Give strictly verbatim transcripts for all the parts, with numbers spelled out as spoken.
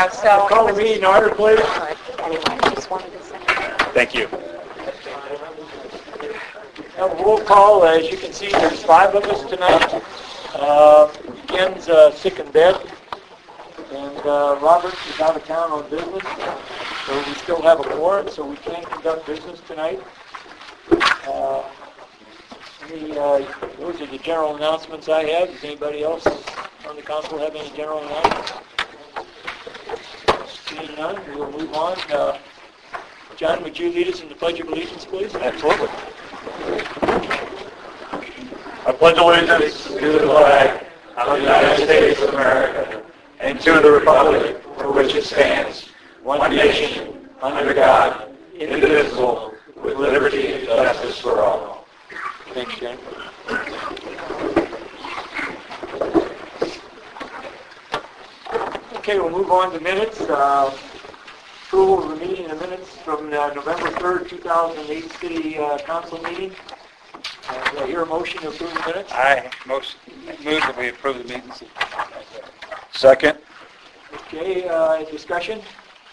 know, so. Call the meeting order, please. Anyway, I just wanted to say. Thank you. Have a roll call. As you can see, there's five of us tonight. Uh, Ken's uh, sick in bed, and uh, Robert is out of town on business, so we still have a quorum, so we can conduct business tonight. Uh, any, uh, those are the general announcements I have. Does anybody else on the council have any general announcements? Seeing none, we'll move on. Uh, John, would you lead us in the Pledge of Allegiance, please? Absolutely. I pledge allegiance to the flag of the United States of America and to the republic for which it stands, one nation, under God, indivisible, with liberty and justice for all. Thanks, John. Okay, we'll move on to minutes. Uh, approval of the meeting in minutes from uh, November third, two thousand eight City uh, Council meeting. Uh, do I hear a motion to approve the minutes? I most move that we approve the minutes. Second. Okay, uh, discussion?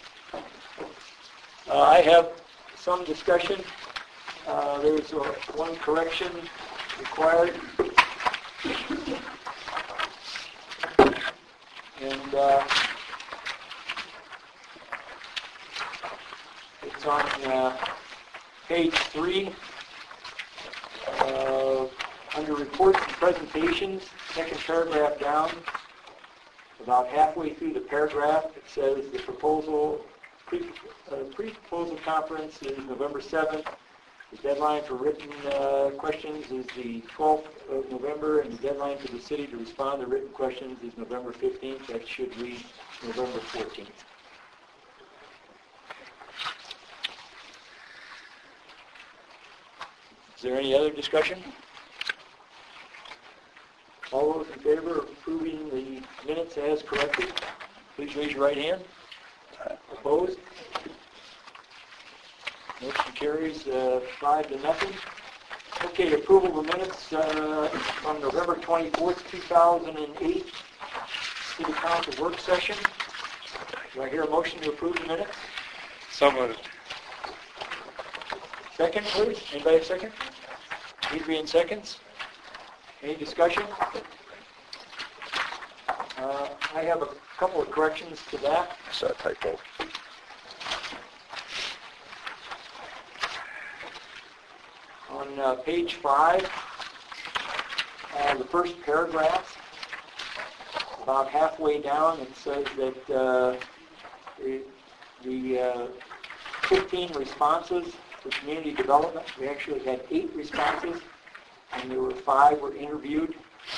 Uh, I have some discussion. Uh, there's uh, one correction required. And uh, it's on uh, page three, uh, under reports and presentations, second paragraph down. About halfway through the paragraph, it says the proposal, pre, uh, pre-proposal conference is November seventh. The deadline for written uh, questions is the twelfth of November, and the deadline for the city to respond to written questions is November fifteenth. That should read November fourteenth. Is there any other discussion? All those in favor of approving the minutes as corrected, please raise your right hand. Opposed? Motion carries uh, five to nothing. Okay, approval of the minutes uh, from November twenty-fourth, two thousand eight, City Council work session. Do I hear a motion to approve the minutes? So moved. Second, please. Anybody have a second? Adrian seconds. Any discussion? Uh, I have a couple of corrections to that. Is that typo? On uh, page five, uh, the first paragraph, about halfway down, it says that uh, the, the uh, fifteen responses for community development, we actually had eight responses, and there were five were interviewed.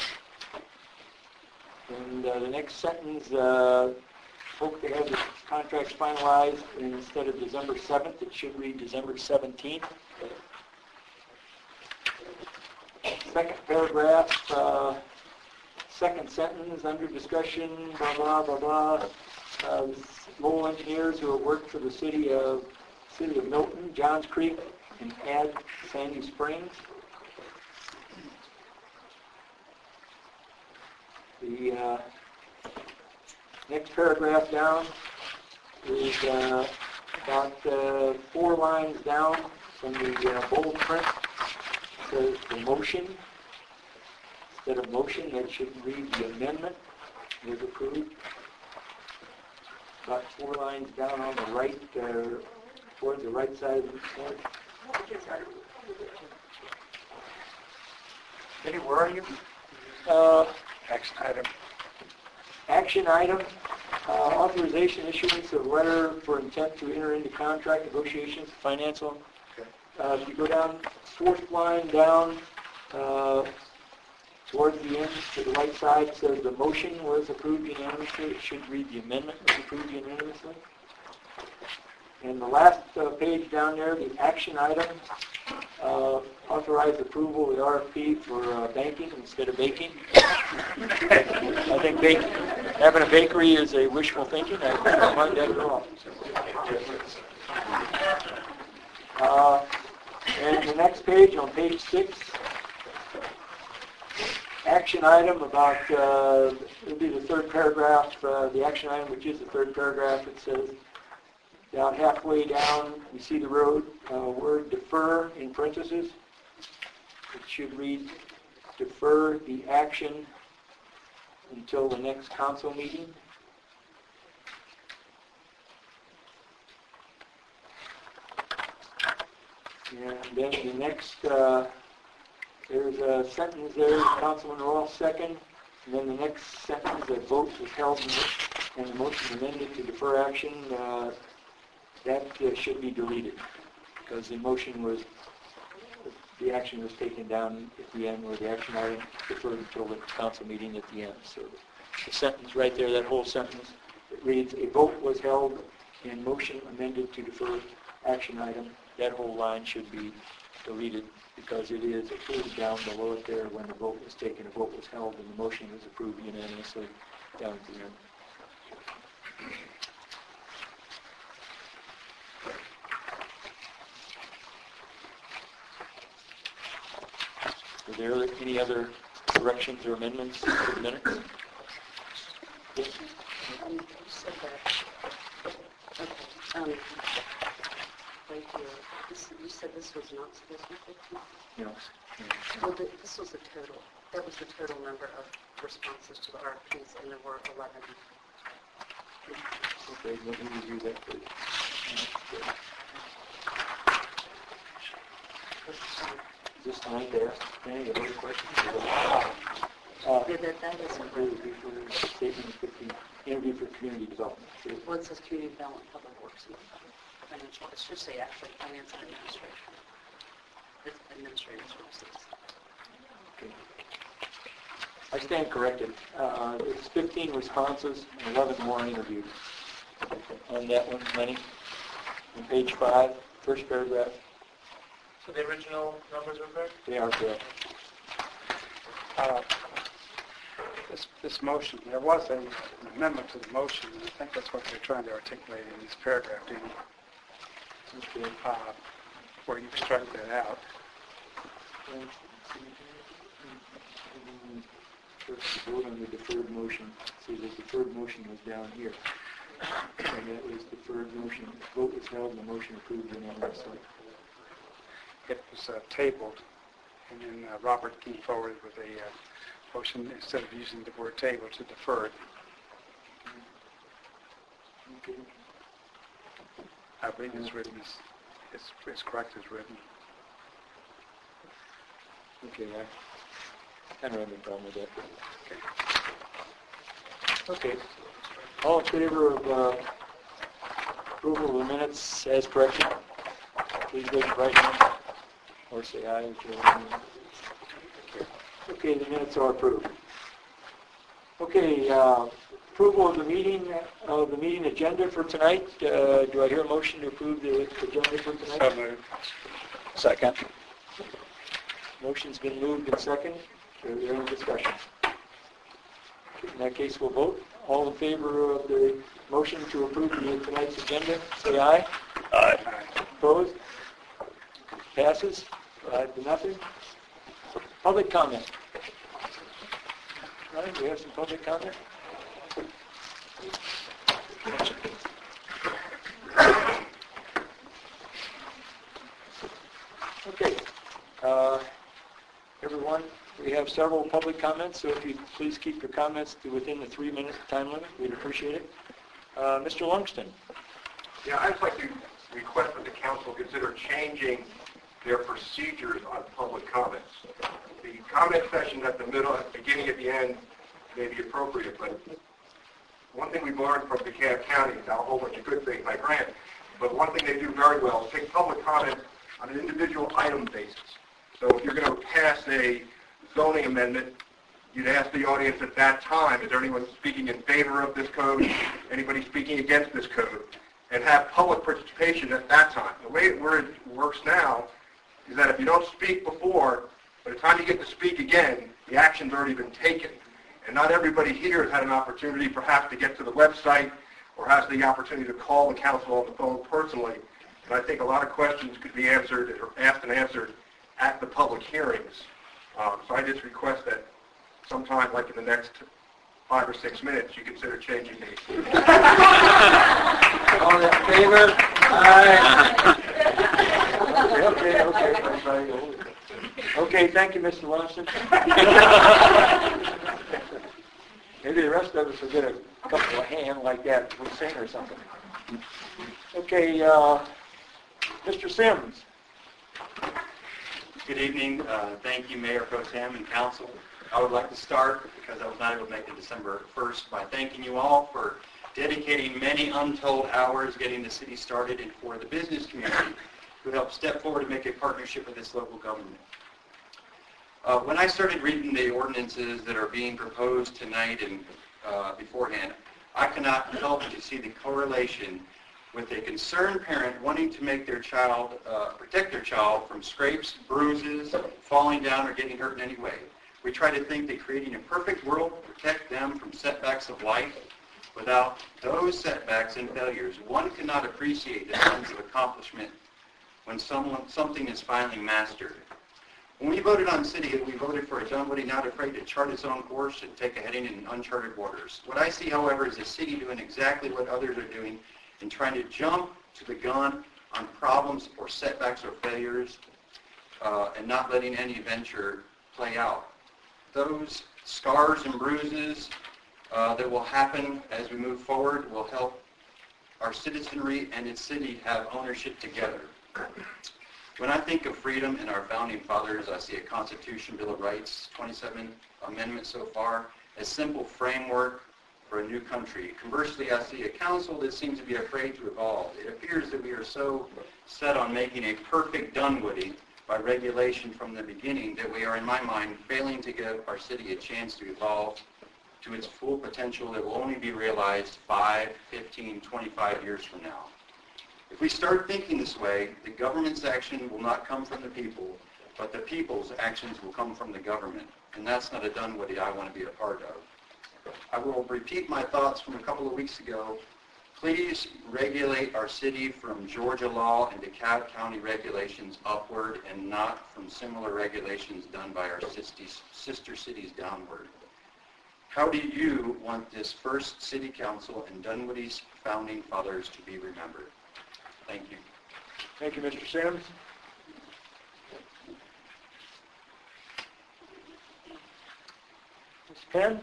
And uh, the next sentence, uh, hope to have the contracts finalized, and instead of December seventh, it should read December seventeenth. Second paragraph, uh, second sentence, under discussion, blah, blah, blah, blah. Uh, Lowell engineers who have worked for the city of city of Milton, Johns Creek, and add Sandy Springs. The uh, next paragraph down is uh, about uh, four lines down from the uh, bold print. It says the motion. Instead of motion, that should read the amendment was approved. About four lines down on the right, uh, towards the right side of the slide. Eddie, where are you? Uh, Action item. Action item, uh, authorization issuance of letter for intent to enter into contract negotiations, financial. Uh, if you go down, fourth line down, uh, towards the end, to the right side, it says the motion was approved unanimously. It should read the amendment was approved unanimously. And the last uh, page down there, the action item, uh, authorized approval of the R F P for uh, banking instead of baking. I think bake, having a bakery is a wishful thinking. I don't mind that at all. Uh, and the next page, on page six, action item about, uh, it'll be the third paragraph, uh, the action item, which is the third paragraph. It says, down halfway down, we see the road, uh, word defer in parentheses. It should read, defer the action until the next council meeting. And then the next, uh, there's a sentence there, Councilman Royal second, and then the next sentence, a vote was held and the motion amended to defer action, uh, that uh, should be deleted, because the motion was, the action was taken down at the end, where the action item deferred until the council meeting at the end. So the sentence right there, that whole sentence, it reads, a vote was held and motion amended to defer action item. That whole line should be deleted, because it is approved down below it there when the vote was taken, a vote was held, and the motion was approved unanimously down at the end. Are there any other corrections or amendments to the minutes? Yes? Um, you said that. Okay. Um, right here. This, you said this was not supposed to be fifteen? No. Well, th- this was the total. That was the total number of responses to the R F Ps, and there were eleven. Okay, let me review that, please. Is this line there? Any other questions? Uh, Yeah, that, that is Interview for statement of fifteen, interview for community development. well, it says community development, public works, and financial. It should say actually finance and administration. It's administrative services. Okay. I stand corrected. Uh, it's fifteen responses and eleven more interviewed. On that one, Lenny, on page five, first paragraph. So the original numbers are correct? They are correct. Uh, This, this motion, there was a, an amendment to the motion, and I think that's what they're trying to articulate in this paragraph, Dean, Okay. uh, where you struck that out. First, the vote on the deferred motion. See, the deferred motion was down here. And that was deferred motion. The vote was held and the motion approved unanimously. It was uh, tabled, and then uh, Robert came forward with a uh, motion, instead of using the word table, to defer it. Okay. I believe it's written, as, it's, it's correct as written. Okay, I, I don't have any problem with that. Okay. All in favor of uh, approval of the minutes as corrected, please raise your right hand or say aye. whichever. Okay, the minutes are approved. Okay, uh, approval of the meeting of the meeting agenda for tonight. Uh, do I hear a motion to approve the agenda for tonight? So moved. Second. Motion's been moved and second. Is there any discussion? In that case, we'll vote. All in favor of the motion to approve the tonight's agenda, say aye. Aye. Opposed? Passes. Five to nothing. Public comment. Ryan, do we have some public comment? Okay. Uh, everyone, we have several public comments, so if you please keep your comments to within the three-minute time limit, we'd appreciate it. Uh, Mister Lumsden. Yeah, I'd like to request that the council consider changing their procedures on public comments. The comment session at the middle, at the beginning, at the end may be appropriate, but one thing we've learned from DeKalb County, now a whole bunch of good things, I grant, but one thing they do very well is take public comment on an individual item basis. So if you're going to pass a zoning amendment, you'd ask the audience at that time, is there anyone speaking in favor of this code, anybody speaking against this code, and have public participation at that time. The way it works now is that if you don't speak before, by the time you get to speak again, the action's already been taken. And not everybody here has had an opportunity perhaps to get to the website or has the opportunity to call the council on the phone personally. And I think a lot of questions could be answered or asked and answered at the public hearings. Um, so I just request that sometime like in the next five or six minutes, you consider changing these. All in favor? Aye. Okay, okay, okay. Okay, thank you, Mister Lawson. Maybe the rest of us will get a couple of hand like that we sing or something. Okay, uh, Mister Sims. Good evening. Uh, thank you, Mayor Pro Tem and Council. I would like to start, because I was not able to make it December first, by thanking you all for dedicating many untold hours getting the city started, and for the business community who helped step forward to make a partnership with this local government. Uh, when I started reading the ordinances that are being proposed tonight and uh, beforehand, I cannot help to see the correlation with a concerned parent wanting to make their child, uh, protect their child from scrapes, bruises, falling down, or getting hurt in any way. We try to think that creating a perfect world will protect them from setbacks of life. Without those setbacks and failures, one cannot appreciate the sense of accomplishment when someone, something is finally mastered. When we voted on city, we voted for a Dunwoody not afraid to chart its own course and take a heading in uncharted waters. What I see, however, is a city doing exactly what others are doing and trying to jump to the gun on problems or setbacks or failures uh, and not letting any venture play out. Those scars and bruises uh, that will happen as we move forward will help our citizenry and its city have ownership together. When I think of freedom and our founding fathers, I see a Constitution, Bill of Rights, twenty-seven amendments so far, a simple framework for a new country. Conversely, I see a council that seems to be afraid to evolve. It appears that we are so set on making a perfect Dunwoody by regulation from the beginning that we are, in my mind, failing to give our city a chance to evolve to its full potential that will only be realized five, fifteen, twenty-five years from now. If we start thinking this way, the government's action will not come from the people, but the people's actions will come from the government. And that's not a Dunwoody I want to be a part of. I will repeat my thoughts from a couple of weeks ago. Please regulate our city from Georgia law and DeKalb County regulations upward and not from similar regulations done by our sister cities downward. How do you want this first city council and Dunwoody's founding fathers to be remembered? Thank you. Thank you, Mister Sims. Miz Penn?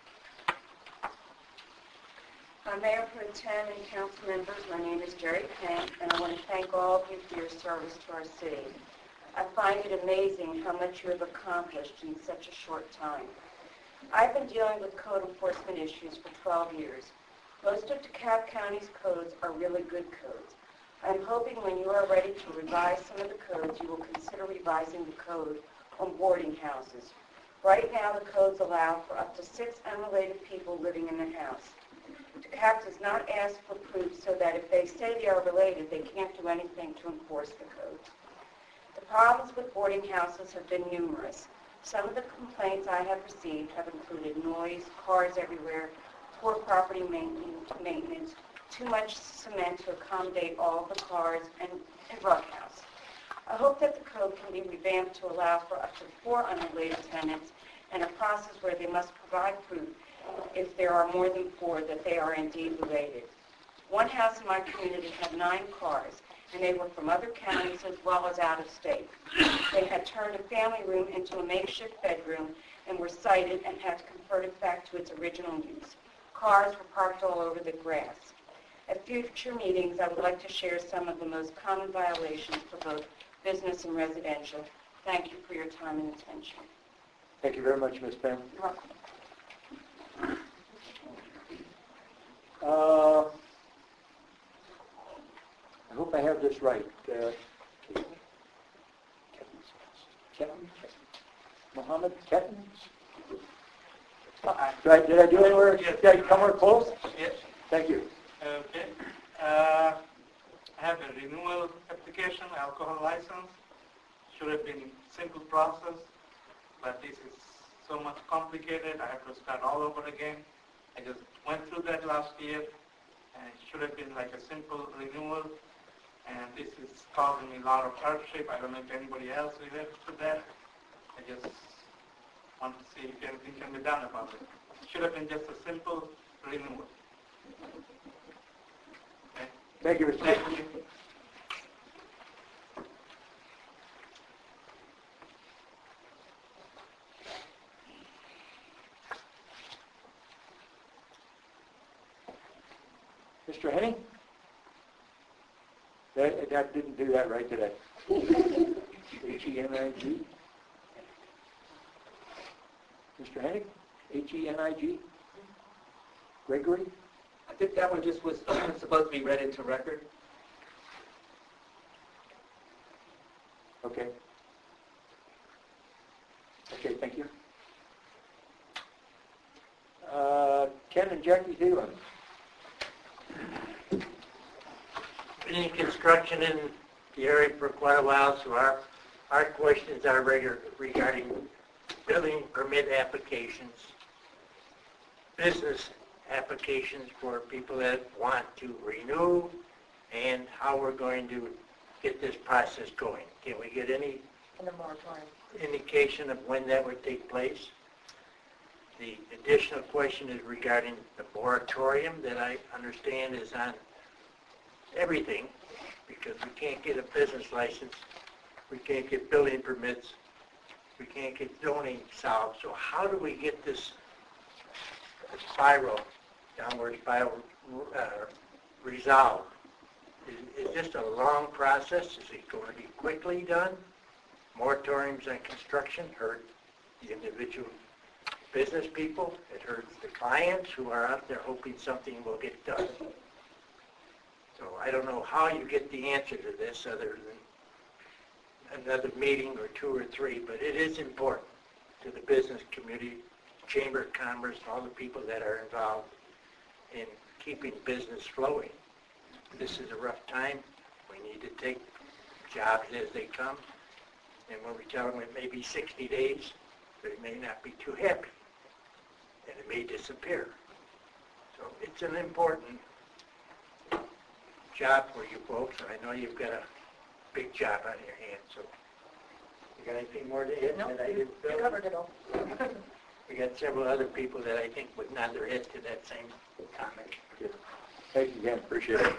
Uh, Mayor Pro Tem and council members, my name is Jerry Penn, and I want to thank all of you for your service to our city. I find it amazing how much you have accomplished in such a short time. I've been dealing with code enforcement issues for twelve years. Most of DeKalb County's codes are really good codes. I'm hoping when you are ready to revise some of the codes, you will consider revising the code on boarding houses. Right now, the codes allow for up to six unrelated people living in the house. DeKalb does not ask for proof so that if they say they are related, they can't do anything to enforce the code. The problems with boarding houses have been numerous. Some of the complaints I have received have included noise, cars everywhere, poor property maintenance, too much cement to accommodate all the cars, and a drug house. I hope that the code can be revamped to allow for up to four unrelated tenants and a process where they must provide proof if there are more than four that they are indeed related. One house in my community had nine cars, and they were from other counties as well as out of state. They had turned a family room into a makeshift bedroom and were cited and had to convert it back to its original use. Cars were parked all over the grass. At future meetings, I would like to share some of the most common violations for both business and residential. Thank you for your time and attention. Thank you very much, Miz Penn. You're welcome. Uh, I hope I have this right. Uh, Ketten? Mohammed Ketten? Right, did I do anywhere? Yes. Did I come more close? Yes. Thank you. Okay. Uh, I have a renewal application, alcohol license. Should have been simple process, but this is so much complicated. I have to start all over again. I just went through that last year, and it should have been like a simple renewal. And this is causing me a lot of hardship. I don't know if anybody else relates to that. I just want to see if anything can be done about it. It should have been just a simple renewal. Okay? Thank you, Mister Thank Chairman. you. Mister Henning? That, that didn't do that right today. H E N I G? Mister Henning? H E N I G? Gregory? I think that one just was supposed to be read into record. Okay. Okay, thank you. Uh, Ken and Jackie Thielen. Been in construction in the area for quite a while, so our, our questions are regular regarding building permit applications, business applications for people that want to renew, and how we're going to get this process going. Can we get any indication of when that would take place? The additional question is regarding the moratorium that I understand is on everything, because we can't get a business license, we can't get building permits, we can't get zoning solved. So how do we get this spiral, downward spiral, uh, resolved? Is, is this a long process? Is it going to be quickly done? Moratoriums on construction hurt the individual business people. It hurts the clients who are out there hoping something will get done. So I don't know how you get the answer to this other than another meeting or two or three, but it is important to the business community, Chamber of Commerce, all the people that are involved in keeping business flowing. This is a rough time. We need to take jobs as they come. And when we tell them it may be sixty days, they may not be too happy. And it may disappear. So it's an important job for you folks. I know you've got a big job on your hands. So you got anything more to add? No, that I you, didn't you fill? covered it all. We got several other people that I think would nod their head to that same comment. Thank you again, appreciate it.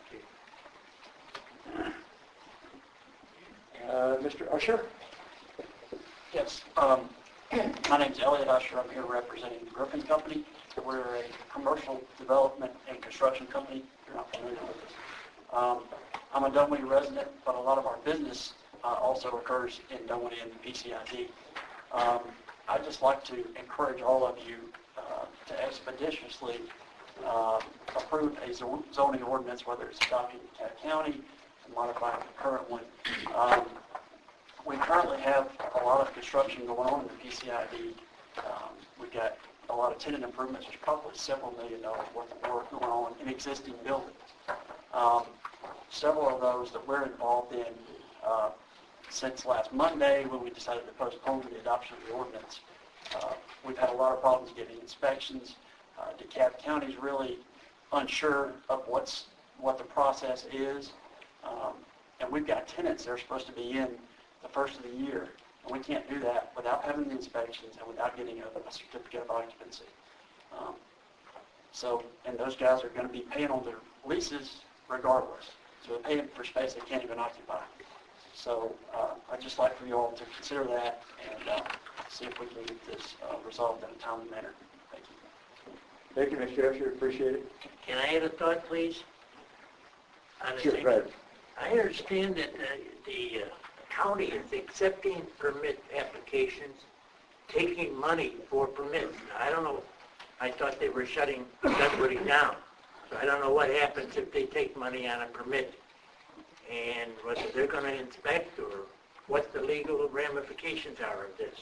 Uh, Mister Usher? Yes. Um, my name's Elliot Usher. I'm here representing the Griffin Company. We're a commercial development and construction company. You're not familiar with us. Um, I'm a Dunwoody resident, but a lot of our business uh, also occurs in Dunwoody and P C I D. Um, I'd just like to encourage all of you uh, to expeditiously uh, approve a zo- zoning ordinance, whether it's adopting Cat County, modifying the current one. Um, we currently have a lot of construction going on in the P C I D. Um, we've got a lot of tenant improvements. There's probably several million dollars worth of work going on in existing buildings. Um, several of those that we're involved in uh, since last Monday when we decided to postpone the adoption of the ordinance. Uh, we've had a lot of problems getting inspections. Uh, DeKalb County's really unsure of what's what the process is. Um, and we've got tenants that are supposed to be in the first of the year. And we can't do that without having the inspections and without getting a, a certificate of occupancy. Um, so, and those guys are going to be paying on their leases regardless. So they're paying for space they can't even occupy. So uh, I'd just like for you all to consider that and uh, see if we can get this uh, resolved in a timely manner. Thank you. Thank you, Mister Usher. Appreciate it. Can I add a thought, please? On the Sure, same- Fred. I understand that uh, the uh, county is accepting permit applications, taking money for permits. Now, I don't know. I thought they were shutting everybody down. So I don't know what happens if they take money on a permit and whether they're going to inspect or what the legal ramifications are of this.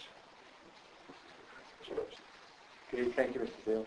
Okay, thank you, Mister Thielen.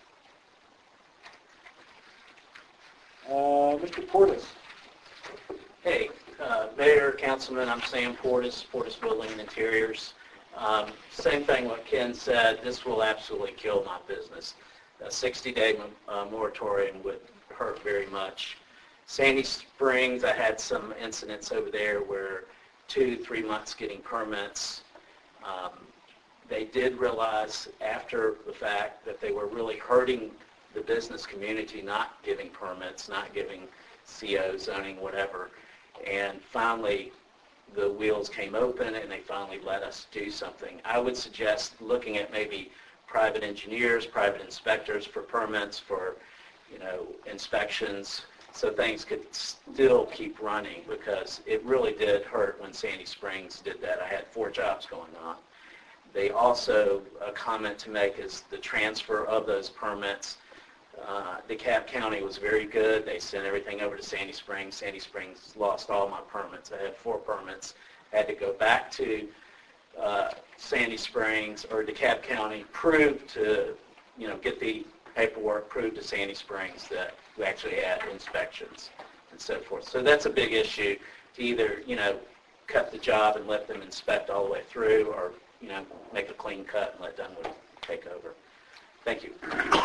Uh, Mister Portis. Hey, uh, Mayor, Councilman, I'm Sam Portis, Portis Building and Interiors. Um, same thing what Ken said, this will absolutely kill my business. A sixty-day uh, moratorium would hurt very much. Sandy Springs, I had some incidents over there where two, three months getting permits. Um, they did realize after the fact that they were really hurting the business community, not giving permits, not giving C O, zoning, whatever. And finally, the wheels came open and they finally let us do something. I would suggest looking at maybe private engineers, private inspectors for permits, for, you know, inspections, so things could still keep running, because it really did hurt when Sandy Springs did that. I had four jobs going on. They also, a comment to make is the transfer of those permits. Uh, DeKalb County was very good. They sent everything over to Sandy Springs. Sandy Springs lost all my permits. I had four permits. Had to go back to uh, Sandy Springs or DeKalb County, prove to, you know, get the paperwork, prove to Sandy Springs that we actually had inspections and so forth. So that's a big issue, to either, you know, cut the job and let them inspect all the way through, or, you know, make a clean cut and let Dunwoody take over. Thank you.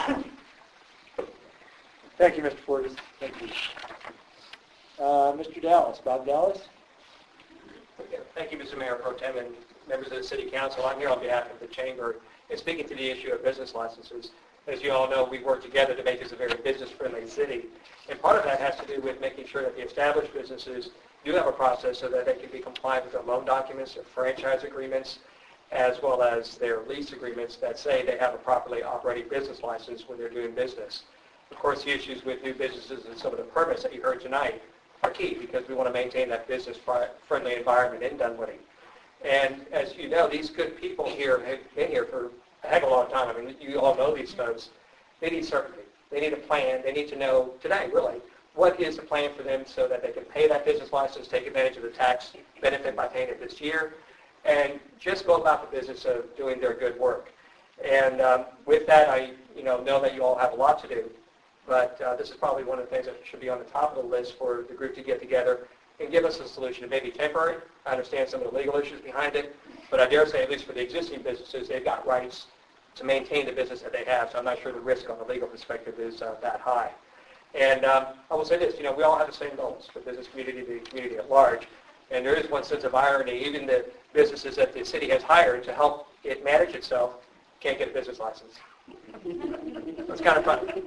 Thank you, Mister Fortas. Thank you. Uh, Mister Dallas, Bob Dallas. Thank you, Mister Mayor Pro Tem and members of the City Council. I'm here on behalf of the Chamber and speaking to the issue of business licenses. As you all know, we work together to make this a very business-friendly city. And part of that has to do with making sure that the established businesses do have a process so that they can be compliant with their loan documents, their franchise agreements, as well as their lease agreements that say they have a properly operating business license when they're doing business. Of course, the issues with new businesses and some of the permits that you heard tonight are key, because we want to maintain that business-friendly environment in Dunwoody. And as you know, these good people here have been here for a heck of a long time. I mean, you all know these folks. They need certainty. They need a plan. They need to know today, really, what is the plan for them so that they can pay that business license, take advantage of the tax benefit by paying it this year, and just go about the business of doing their good work. And um, with that, I you know, know that you all have a lot to do, but uh, this is probably one of the things that should be on the top of the list for the group to get together and give us a solution. It may be temporary. I understand some of the legal issues behind it, but I dare say, at least for the existing businesses, they've got rights to maintain the business that they have, so I'm not sure the risk on the legal perspective is uh, that high. And um, I will say this, you know, we all have the same goals, the business community, the community at large, and there is one sense of irony. Even the businesses that the city has hired to help it manage itself can't get a business license. It's kind of funny.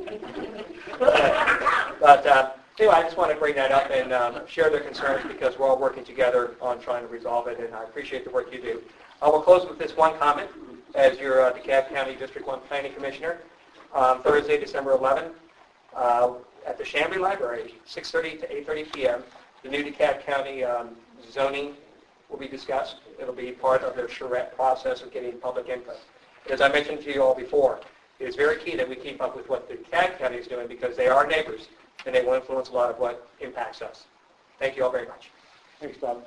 But uh, anyway, I just want to bring that up and um, share their concerns, because we're all working together on trying to resolve it, and I appreciate the work you do. I will close with this one comment as your uh, DeKalb County District one Planning Commissioner. Um, Thursday, December eleventh, uh, at the Chambly Library, six thirty to eight thirty p m, the new DeKalb County um, zoning will be discussed. It'll be part of their charrette process of getting public input. As I mentioned to you all before, it is very key that we keep up with what the DeKalb County is doing, because they are neighbors, and they will influence a lot of what impacts us. Thank you all very much. Thanks, Bob.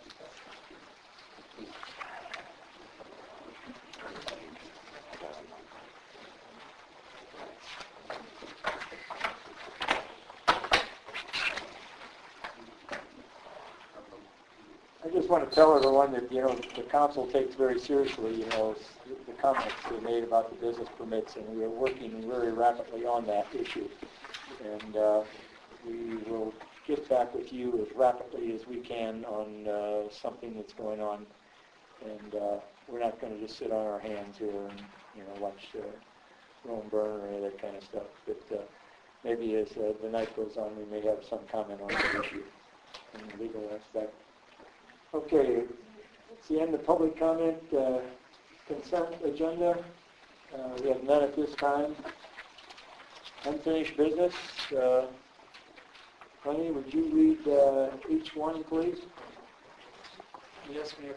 I just want to tell everyone that, you know, the council takes very seriously, you know, the comments that made about the business permits, and we are working very rapidly on that issue. And uh, we will get back with you as rapidly as we can on uh, something that's going on. And uh, we're not going to just sit on our hands here and, you know, watch uh, Rome burn or any of that kind of stuff. But uh, maybe as uh, the night goes on, we may have some comment on the issue in the legal aspect. Okay, it's the end of public comment. Uh, consent agenda. Uh, we have none at this time. Unfinished business. Uh, Honey, would you read uh, each one, please? Yes, Mayor.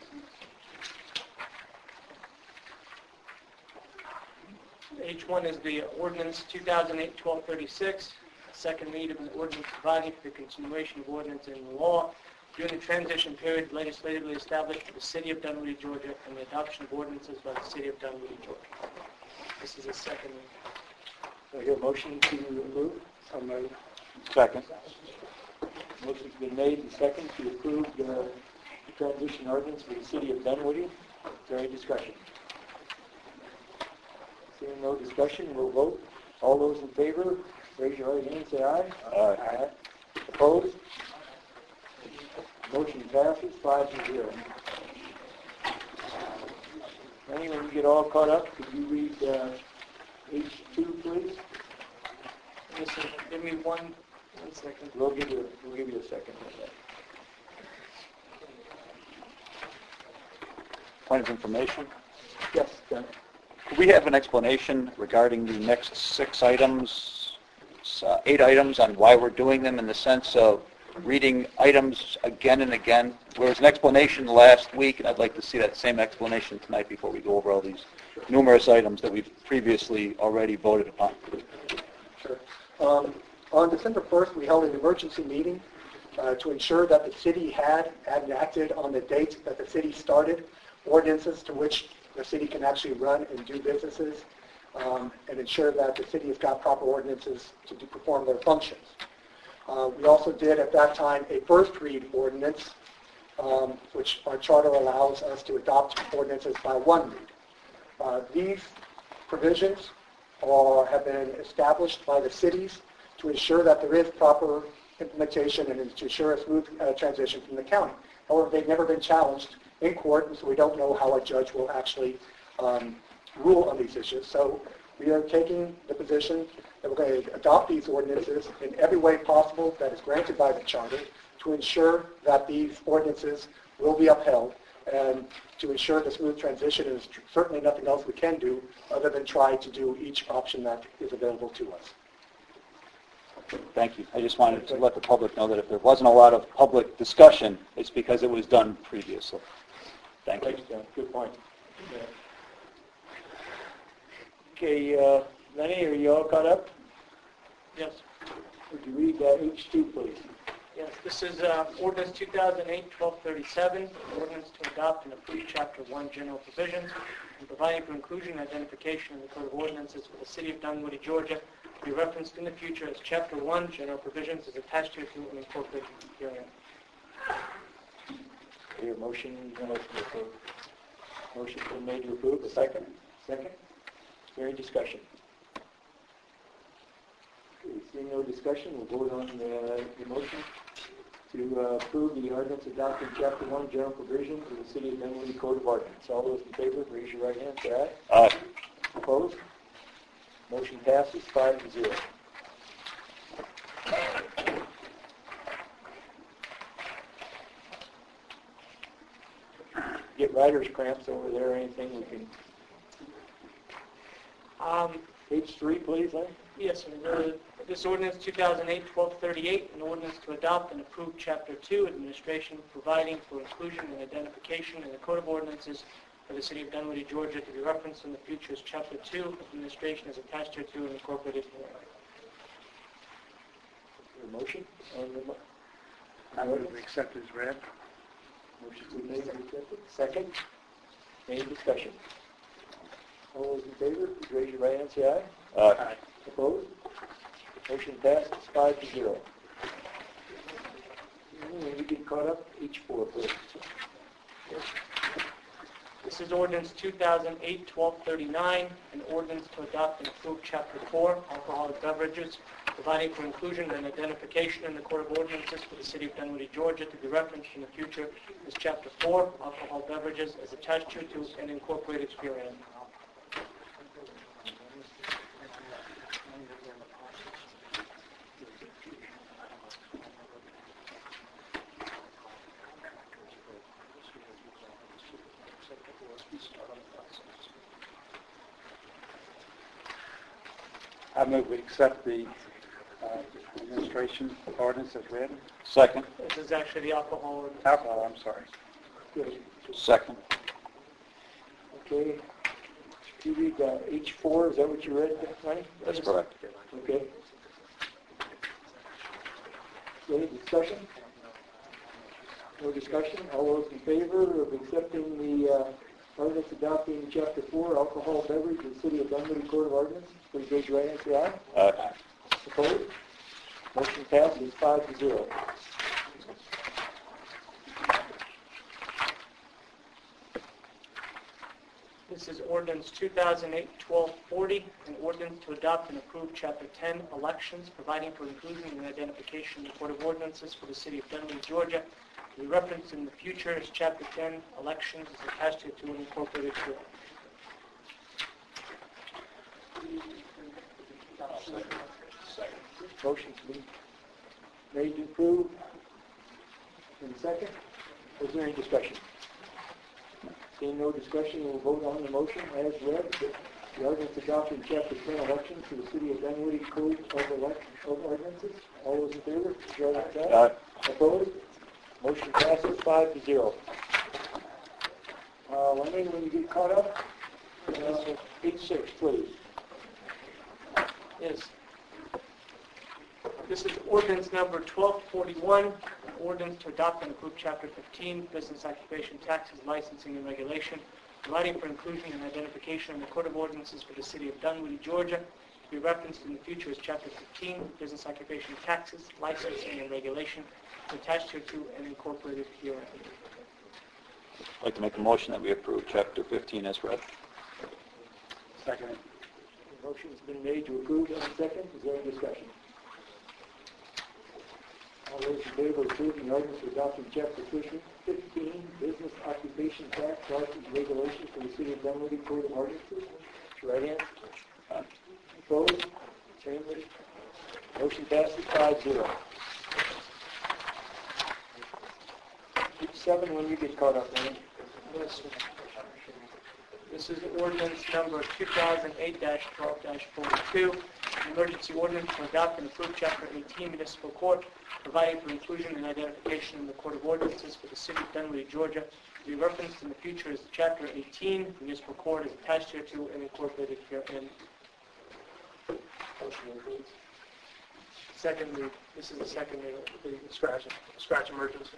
H one is the ordinance two thousand eight twelve thirty-six, second read of an ordinance providing for the continuation of ordinance in law during the transition period legislatively established for the City of Dunwoody, Georgia, and the adoption of ordinances by the City of Dunwoody, Georgia. This is a second read. Do I hear a motion to move? So moved. Second. Motion's been made and second to approve the transition ordinance for the City of Dunwoody. Is there any discussion? Seeing no discussion, we'll vote. All those in favor, raise your right hand and say aye. Aye. Aye. Opposed? Motion passes five to zero. Anyone we get all caught up, could you read uh, H two, please? Yes, sir. Give me one, one second. We'll give you, we'll give you a second on that. Point of information. Yes, Don. Could we have an explanation regarding the next six items, uh, eight items, on why we're doing them, in the sense of reading items again and again? There was an explanation last week, and I'd like to see that same explanation tonight before we go over all these numerous items that we've previously already voted upon. Sure. Um, on December first, we held an emergency meeting uh, to ensure that the city had enacted on the date that the city started ordinances to which the city can actually run and do businesses, um, and ensure that the city has got proper ordinances to do, perform their functions. Uh, we also did at that time a first read ordinance, um, which our charter allows us to adopt ordinances by one read. Uh, these provisions are, have been established by the cities to ensure that there is proper implementation and to ensure a smooth uh, transition from the county. However, they've never been challenged in court, and so we don't know how a judge will actually um, rule on these issues. So we are taking the position that we're going to adopt these ordinances in every way possible that is granted by the charter to ensure that these ordinances will be upheld, and to ensure the smooth transition is certainly nothing else we can do other than try to do each option that is available to us. Thank you. I just wanted to let the public know that if there wasn't a lot of public discussion, it's because it was done previously. Thank you. Thanks, John. Good point. Yeah. Okay, uh, Lenny, are you all caught up? Yes. Would you read uh, H two, please? Yes, this is uh, ordinance two thousand eight twelve thirty-seven, an ordinance to adopt and approve Chapter one general provisions and providing for inclusion and identification in the Code of Ordinances for the City of Dunwoody, Georgia, to be referenced in the future as Chapter one general provisions as attached to an incorporated herein. Your motion, uh, approve. Motion's been made to approve. A second? Second? Is there any discussion? Okay, seeing no discussion, we'll vote on the, the motion to uh, approve the ordinance adopting Chapter one general provisions of the City of Dunwoody Code of Ordinance. All those in favor, raise your right hand, say aye. Aye. Opposed? Motion passes five to zero. Get writer's cramps over there, anything we can... Um, H three, please, Len. Yes, sir. The, this ordinance two thousand eight twelve thirty-eight, an ordinance to adopt and approve Chapter two, Administration, providing for inclusion and identification in the Code of Ordinances for the City of Dunwoody, Georgia, to be referenced in the future as Chapter two, Administration, is attached to and incorporated herein. Your motion on the... Mo- I would accept it as read. Motion's been made and accepted. Second. Any discussion? All those in favor, please raise your right hand, say aye. Aye. Opposed? Motion passes five to zero. When we get caught up, H four, please. This is ordinance two thousand eight twelve thirty-nine, an ordinance to adopt and approve Chapter four, alcoholic beverages, providing for inclusion and identification in the Code of Ordinances for the City of Dunwoody, Georgia, to be referenced in the future as Chapter four, alcohol beverages, as attached to and incorporated herein. I move we accept the uh, administration ordinance as read. Second. This is actually the alcohol ordinance. Alcohol, I'm sorry. Good. Second. Okay. You read uh, H four, is that what you read, Ronnie? That's correct. Okay. Any discussion? No discussion? All those in favor of accepting the uh, ordinance adopting Chapter four, alcohol beverage in the City of Dunwoody Code of Ordinance, please raise your right hand, say aye. Aye. Opposed? Motion passes five to zero. This is ordinance two thousand eight twelve forty, an ordinance to adopt and approve Chapter ten, elections, providing for inclusion and identification in the Code of Ordinances for the City of Dunwoody, Georgia, to be referenced in the future as Chapter ten, elections, is attached to and incorporated to it. Second. Motion's been made to approve. In second. Is there any discussion? Seeing no discussion, we'll vote on the motion as read. The ordinance adopting Chapter ten elections to the City of Dunwoody Code of Elect of Ordinances. All those in favor? Show of hands. Aye. Opposed? Motion passes five to zero. Uh, Lenny, when you get caught up, uh, eight six, please. Yes. This is ordinance number twelve forty-one, ordinance to adopt and approve Chapter fifteen, Business Occupation Taxes, Licensing and Regulation, providing for inclusion and identification in the Code of Ordinances for the City of Dunwoody, Georgia, to be referenced in the future as Chapter fifteen, Business Occupation Taxes, Licensing and Regulation, attached hereto and incorporated herein. I'd like to make a motion that we approve Chapter fifteen as read. Second. The motion's been made to approve and second. Is there any discussion? All those in favor of approving the ordinance adopting Chapter fifteen, Business Occupation Tax, License and Regulation for the City of Dunwoody Code of Ordinances? Right hand. Aye. Opposed? Chambers? Motion passes five zero. Seven when you get caught up, man. Yes, sir. This is ordinance number two thousand eight dash twelve dash forty-two, emergency ordinance to adopt and approve Chapter eighteen Municipal Court, providing for inclusion and identification in the Code of Ordinances for the City of Dunwoody, Georgia, to be referenced in the future as Chapter eighteen Municipal Court is attached hereto and incorporated herein. Motion includes. Second read. This is the second read of the scratch, scratch emergency.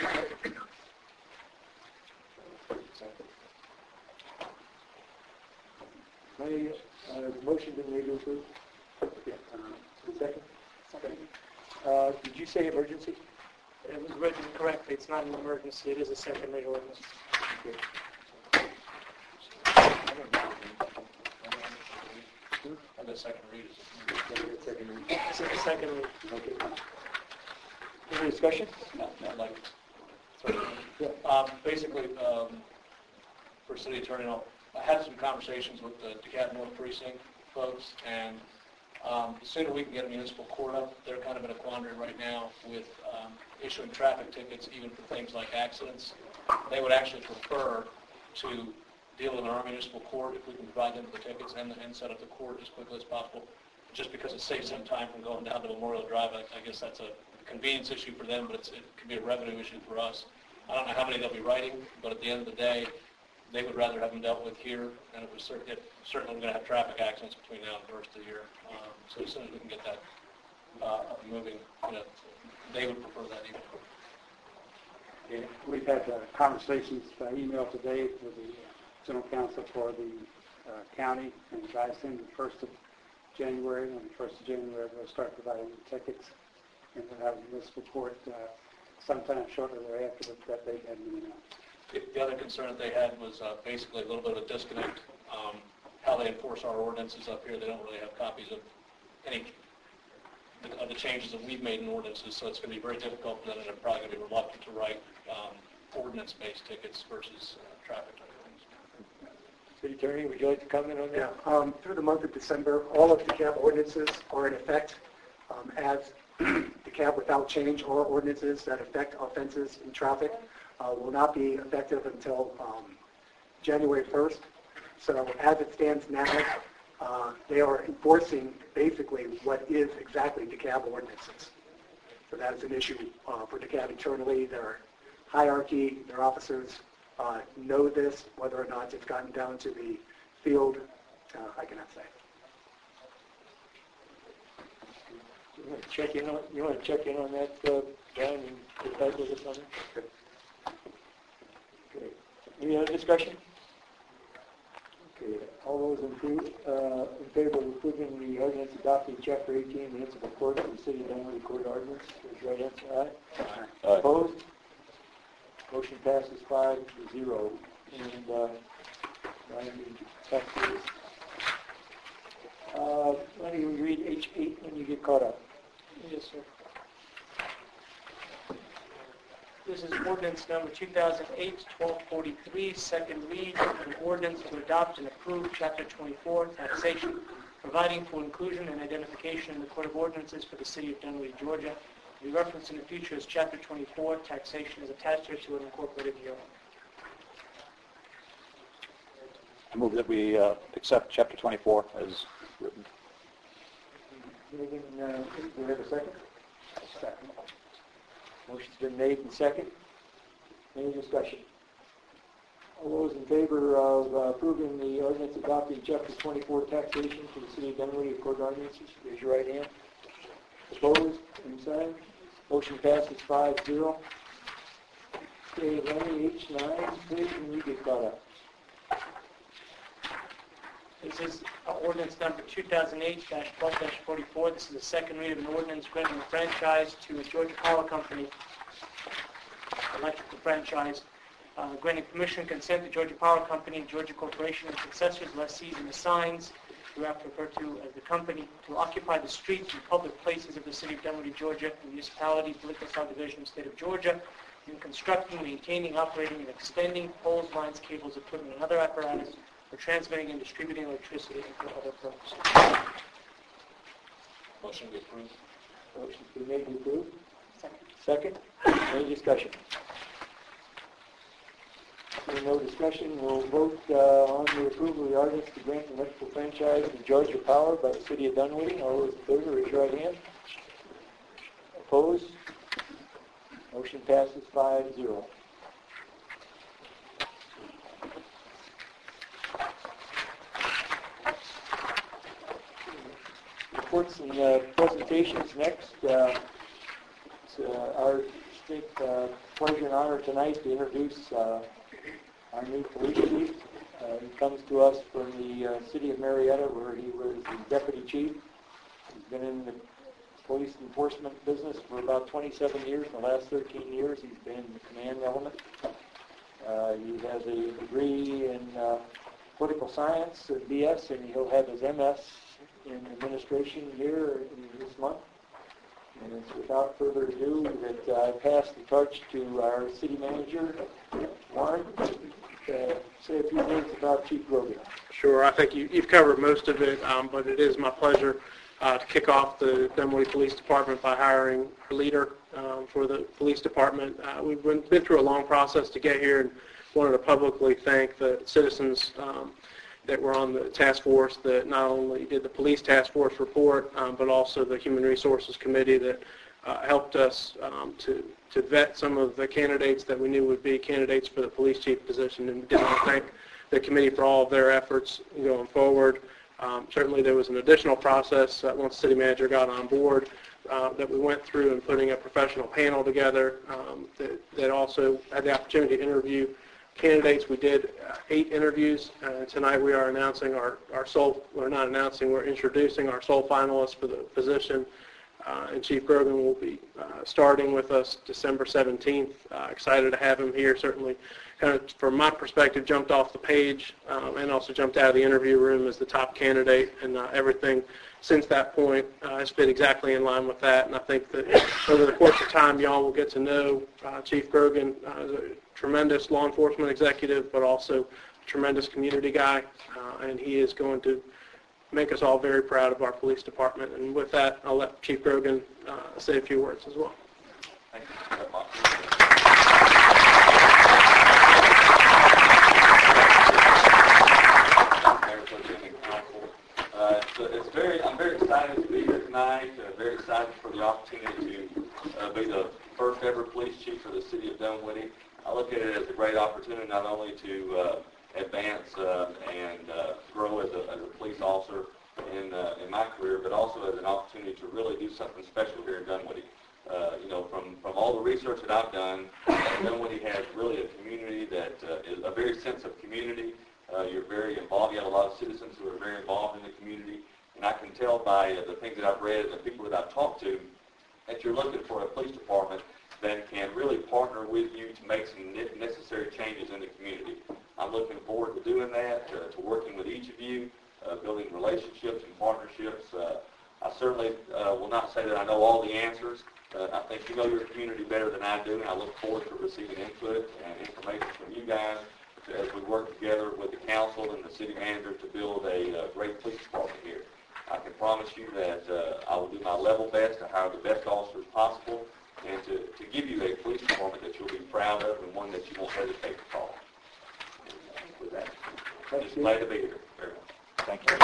Any, uh, the motion been made to approve? Yeah. Second? Second. Uh, did you say emergency? It was written correctly. It's not an emergency. It is a second read ordinance. Okay. On the second read. Second read. This is the second read. Okay. Any discussion? No, not like, Yeah. um, basically, um, for city attorney, and all, I had some conversations with the DeKalb North Precinct folks, and um, the sooner we can get a municipal court up, they're kind of in a quandary right now with um, issuing traffic tickets, even for things like accidents. They would actually prefer to deal with our municipal court if we can provide them with the tickets and, and set up the court as quickly as possible, just because it saves them time from going down to Memorial Drive. I, I guess that's a convenience issue for them, but it's, it could be a revenue issue for us. I don't know how many they'll be writing, but at the end of the day, they would rather have them dealt with here, and it was cer- it, certainly we're going to have traffic accidents between now and the first of the year. Um, so as soon as we can get that uh, moving, you know, they would prefer that even. Yeah, we've had uh, conversations by email today with the general counsel for the uh, county, and advised him the first of January, and the first of January we'll start providing tickets, and we'll have a municipal court uh, sometime shortly thereafter that they had been announced. The other concern that they had was uh, basically a little bit of a disconnect. Um, how they enforce our ordinances up here, they don't really have copies of any of the changes that we've made in ordinances, so it's going to be very difficult for them, and they're probably going to be reluctant to write um, ordinance-based tickets versus uh, traffic tickets. City Attorney, would you like to comment on that? Yeah, um, through the month of December, all of the DeKalb ordinances are in effect um, as DeKalb without change, or ordinances that affect offenses in traffic uh, will not be effective until um, January first. So as it stands now, uh, they are enforcing basically what is exactly DeKalb ordinances. So that is an issue uh, for DeKalb internally. Their hierarchy, their officers uh, know this. Whether or not it's gotten down to the field, uh, I cannot say. You want to check in on, you want to check in on that, uh, John, and get back with us on it? Okay. Any other discussion? Okay. All those in, favor, uh, in favor of approving the ordinance adopting Chapter eighteen Municipal Court of the City of Dunwoody Court Ordinance, raise your right hand, say aye. Aye. Opposed? Motion passes five to zero. And uh, Ryan, you back to this. Uh, why don't you read H eight when you get caught up? Yes, sir. This is ordinance number two thousand eight dash twelve forty-three, second read, an ordinance to adopt and approve Chapter twenty-four, Taxation, providing for inclusion and identification in the Code of Ordinances for the City of Dunwoody, Georgia, to be referenced in the future as Chapter twenty-four, Taxation, is attached to an incorporated herein. I move that we uh, accept Chapter twenty-four as written. Anything, uh, do we have a second? Second. Motion's been made and second. Any discussion? All those in favor of uh, approving the ordinance adopting Chapter twenty-four taxation for the City of Dunwoody Code of Ordinances, raise your right hand. Opposed? Same sign. Motion passes five zero. Okay, Lenny, H nine, please, and you get caught up. This is uh, ordinance number two thousand eight dash twelve dash forty-four. This is the second read of an ordinance granting a franchise to Georgia Power Company, electrical franchise, uh, granting permission and consent to Georgia Power Company, Georgia Corporation, and successors, lessees, and assigns, hereafter referred to as the company, to occupy the streets and public places of the City of Dunwoody, Georgia, the municipality, political subdivision, state of Georgia, in constructing, maintaining, operating, and extending poles, lines, cables, equipment, and other apparatus for transmitting and distributing electricity and for other purposes. Motion to approve. Motion's been made and approved. Second. Second. Any discussion? If no discussion, we'll vote uh, on the approval of the ordinance to grant an electrical franchise to Georgia Power by the City of Dunwoody. All those in favor, raise your right hand. Opposed? Motion passes five zero. Reports and uh, presentations next. Uh, it's uh, our distinct uh, pleasure and honor tonight to introduce uh, our new police chief. Uh, he comes to us from the uh, city of Marietta, where he was the deputy chief. He's been in the police enforcement business for about twenty-seven years. In the last thirteen years, he's been in the command element. Uh, he has a degree in uh, political science, a B S, and he'll have his M S in administration here in this month. And it's without further ado that uh, I pass the torch to our city manager, Warren, to say a few words about Chief Grogan. Sure, I think you, you've covered most of it, um, but it is my pleasure uh, to kick off the Dunwoody Police Department by hiring our leader um, for the police department. Uh, we've been, been through a long process to get here, and wanted to publicly thank the citizens um, that were on the task force that not only did the police task force report, um, but also the Human Resources Committee that uh, helped us um, to, to vet some of the candidates that we knew would be candidates for the police chief position. And we did want to thank the committee for all of their efforts going forward. Um, certainly there was an additional process uh, once the city manager got on board uh, that we went through in putting a professional panel together um, that, that also had the opportunity to interview candidates. We did uh, eight interviews. Uh, tonight we are announcing our, our sole, we're not announcing, we're introducing our sole finalist for the position. Uh, and Chief Grogan will be uh, starting with us December seventeenth. Uh, excited to have him here. Certainly, kind of from my perspective, jumped off the page um, and also jumped out of the interview room as the top candidate. And uh, everything since that point uh, has been exactly in line with that. And I think that over the course of time, y'all will get to know uh, Chief Grogan uh, as a tremendous law enforcement executive, but also a tremendous community guy. Uh, and he is going to make us all very proud of our police department. And with that, I'll let Chief Grogan uh, say a few words as well. Thank you very much. Uh, so it's very, I'm very excited to be here tonight. Uh, very excited for the opportunity to uh, be the first ever police chief for the city of Dunwoody. I look at it as a great opportunity not only to uh, advance uh, and uh, grow as a, as a police officer in, uh, in my career, but also as an opportunity to really do something special here in Dunwoody. Uh, you know, from, from all the research that I've done, uh, Dunwoody has really a community that uh, is a very sense of community. Uh, you're very involved. You have a lot of citizens who are very involved in the community. And I can tell by uh, the things that I've read and the people that I've talked to that you're looking for a police department that can really partner with you to make some necessary changes in the community. I'm looking forward to doing that, uh, to working with each of you, uh, building relationships and partnerships. Uh, I certainly uh, will not say that I know all the answers. Uh, I think you know your community better than I do, and I look forward to receiving input and information from you guys as we work together with the council and the city manager to build a uh, great police department here. I can promise you that uh, I will do my level best to hire the best officers possible and to, to give you a police department that you'll be proud of and one that you won't hesitate to call. And with that, I'm just glad to be here. Very much. Thank you.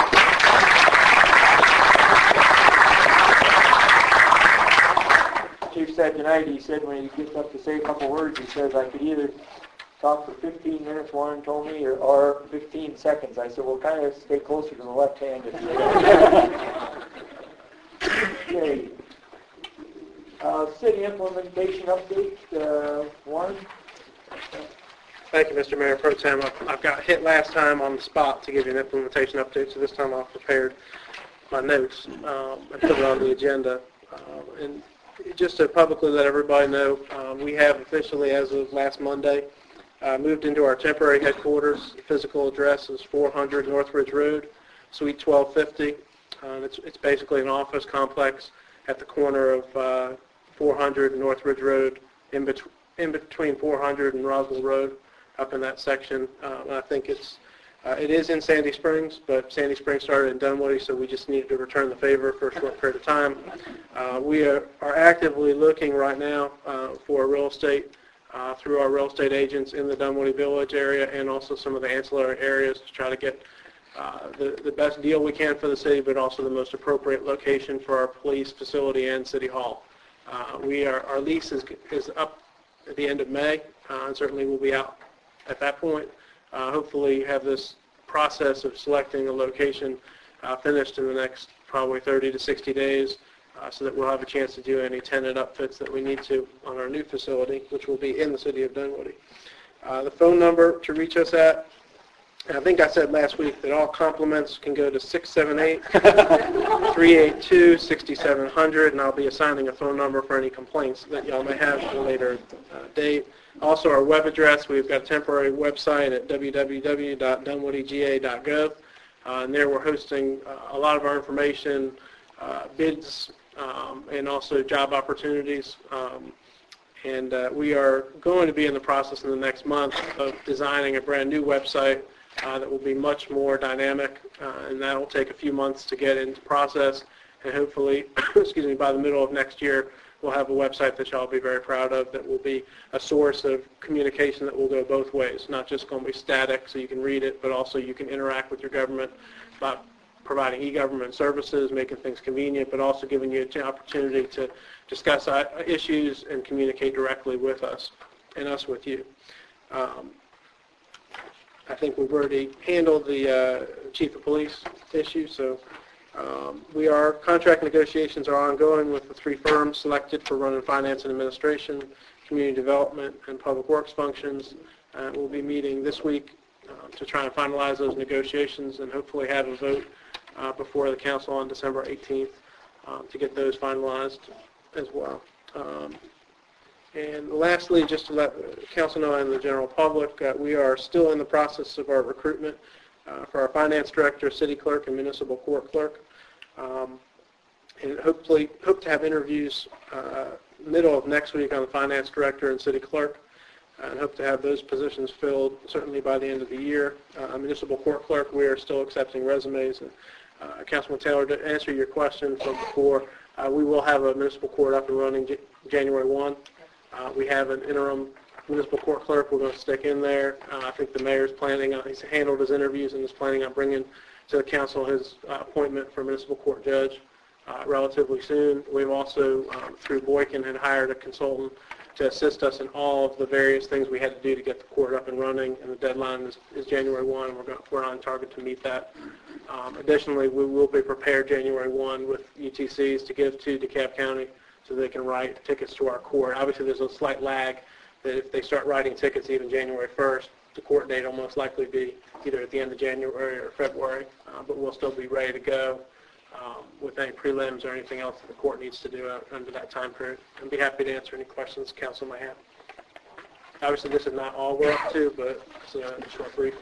Chief said tonight, he said when he gets up to say a couple words, he says, I could either talk for fifteen minutes, Warren told me, or, or fifteen seconds. I said, well, kind of stay closer to the left hand. If you okay. Uh, city implementation update, uh, Warren? Thank you, Mister Mayor Pro Tem. I've, I've got hit last time on the spot to give you an implementation update, so this time I've prepared my notes um, and put it on the agenda. Um, and just to publicly let everybody know, um, we have officially, as of last Monday, uh, moved into our temporary headquarters. The physical address is four hundred Northridge Road, Suite twelve fifty. Uh, it's, it's basically an office complex at the corner of uh, four hundred Northridge Road, in, bet- in between four hundred and Roswell Road, up in that section. Uh, and I think it's uh, it is in Sandy Springs, but Sandy Springs started in Dunwoody, so we just needed to return the favor for a short period of time. Uh, we are, are actively looking right now uh, for real estate uh, through our real estate agents in the Dunwoody Village area and also some of the ancillary areas to try to get uh, the, the best deal we can for the city, but also the most appropriate location for our police facility and city hall. Uh, we are, our lease is, is up at the end of May, uh, and certainly we'll be out at that point. Uh, hopefully have this process of selecting a location uh, finished in the next probably thirty to sixty days uh, so that we'll have a chance to do any tenant upfits that we need to on our new facility, which will be in the city of Dunwoody. Uh, the phone number to reach us at, and I think I said last week that all compliments can go to six seven eight, three eight two, six seven zero zero, and I'll be assigning a phone number for any complaints that y'all may have at a later uh, date. Also, our web address, we've got a temporary website at w w w dot dunwoody g a dot gov, uh, and there we're hosting uh, a lot of our information, uh, bids, um, and also job opportunities. Um, and uh, we are going to be in the process in the next month of designing a brand new website uh, that will be much more dynamic, uh, and that will take a few months to get into process, and hopefully, excuse me, by the middle of next year, we'll have a website that y'all will be very proud of that will be a source of communication that will go both ways, not just going to be static so you can read it, but also you can interact with your government by providing e-government services, making things convenient, but also giving you an opportunity to discuss issues and communicate directly with us and us with you. Um, I think we've already handled the uh, chief of police issue, so Um, we are, contract negotiations are ongoing with the three firms selected for running finance and administration, community development, and public works functions. Uh, we'll be meeting this week uh, to try and finalize those negotiations and hopefully have a vote uh, before the council on December eighteenth uh, to get those finalized as well. Um, and lastly, just to let the council know and the general public, uh, we are still in the process of our recruitment uh, for our finance director, city clerk, and municipal court clerk. Um, and hopefully hope to have interviews uh, middle of next week on the finance director and city clerk, and hope to have those positions filled certainly by the end of the year. Uh, municipal court clerk, we are still accepting resumes. And, uh, Councilman Taylor, to answer your question from before, uh, we will have a municipal court up and running J- January first. Uh, we have an interim municipal court clerk we're going to stick in there. Uh, I think the mayor's planning on, he's handled his interviews and is planning on bringing to the council his uh, appointment for municipal court judge uh, relatively soon. We've also, um, through Boykin, had hired a consultant to assist us in all of the various things we had to do to get the court up and running, and the deadline is, is January first, and we're, going, we're on target to meet that. Um, additionally, we will be prepared January first with U T Cs to give to DeKalb County so they can write tickets to our court. Obviously, there's a slight lag that if they start writing tickets even January first, the court date will most likely be either at the end of January or February, uh, but we'll still be ready to go um, with any prelims or anything else that the court needs to do under that time period. I'd be happy to answer any questions the council may have. Obviously, this is not all we're up to, but it's a short brief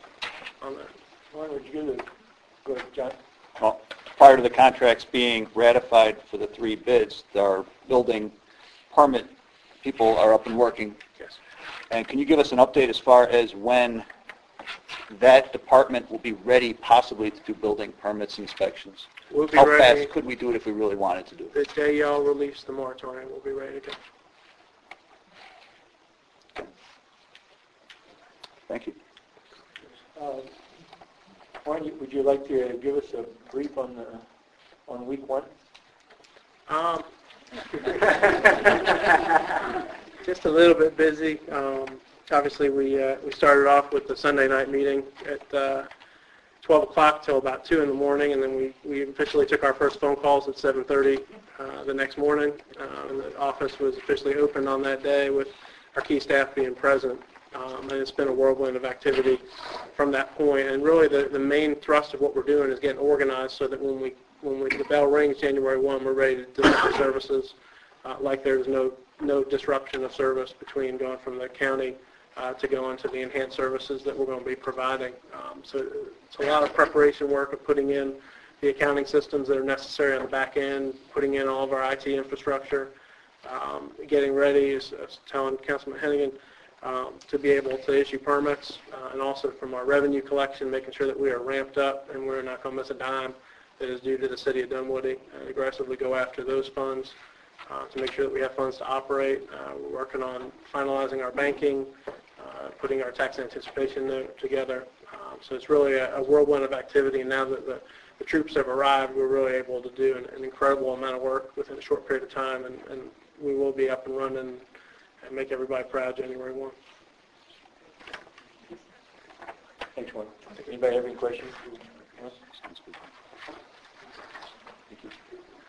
on that. Why would you go ahead, John? Well, prior to the contracts being ratified for the three bids, our building permit people are up and working. Yes. And can you give us an update as far as when that department will be ready possibly to do building permits inspections? We'll be How ready. fast could we do it if we really wanted to do it? The day y'all release the moratorium, we'll be ready to go. Thank you. Uh, why don't you, would you like to give us a brief on the, on week one? Um, just a little bit busy. Um, obviously, we uh, we started off with the Sunday night meeting at uh, twelve o'clock till about two in the morning, and then we, we officially took our first phone calls at seven thirty uh, the next morning. Uh, and the office was officially opened on that day with our key staff being present. Um, and it's been a whirlwind of activity from that point. And really, the, the main thrust of what we're doing is getting organized so that when we when we, the bell rings January first, we're ready to deliver services uh, like there's no no disruption of service between going from the county uh, to going to the enhanced services that we're going to be providing. Um, so it's a lot of preparation work of putting in the accounting systems that are necessary on the back end, putting in all of our I T infrastructure, um, getting ready, as, as telling Councilman Hennigan, um, to be able to issue permits, uh, and also from our revenue collection, making sure that we are ramped up and we're not going to miss a dime that is due to the city of Dunwoody, and aggressively go after those funds uh, to make sure that we have funds to operate. Uh, we're working on finalizing our banking, uh, putting our tax anticipation note together. Um, so it's really a, a whirlwind of activity, and now that the, the troops have arrived, we're really able to do an, an incredible amount of work within a short period of time, and, and we will be up and running and make everybody proud January first. Thanks, Juan. Anybody have any questions? Thank you.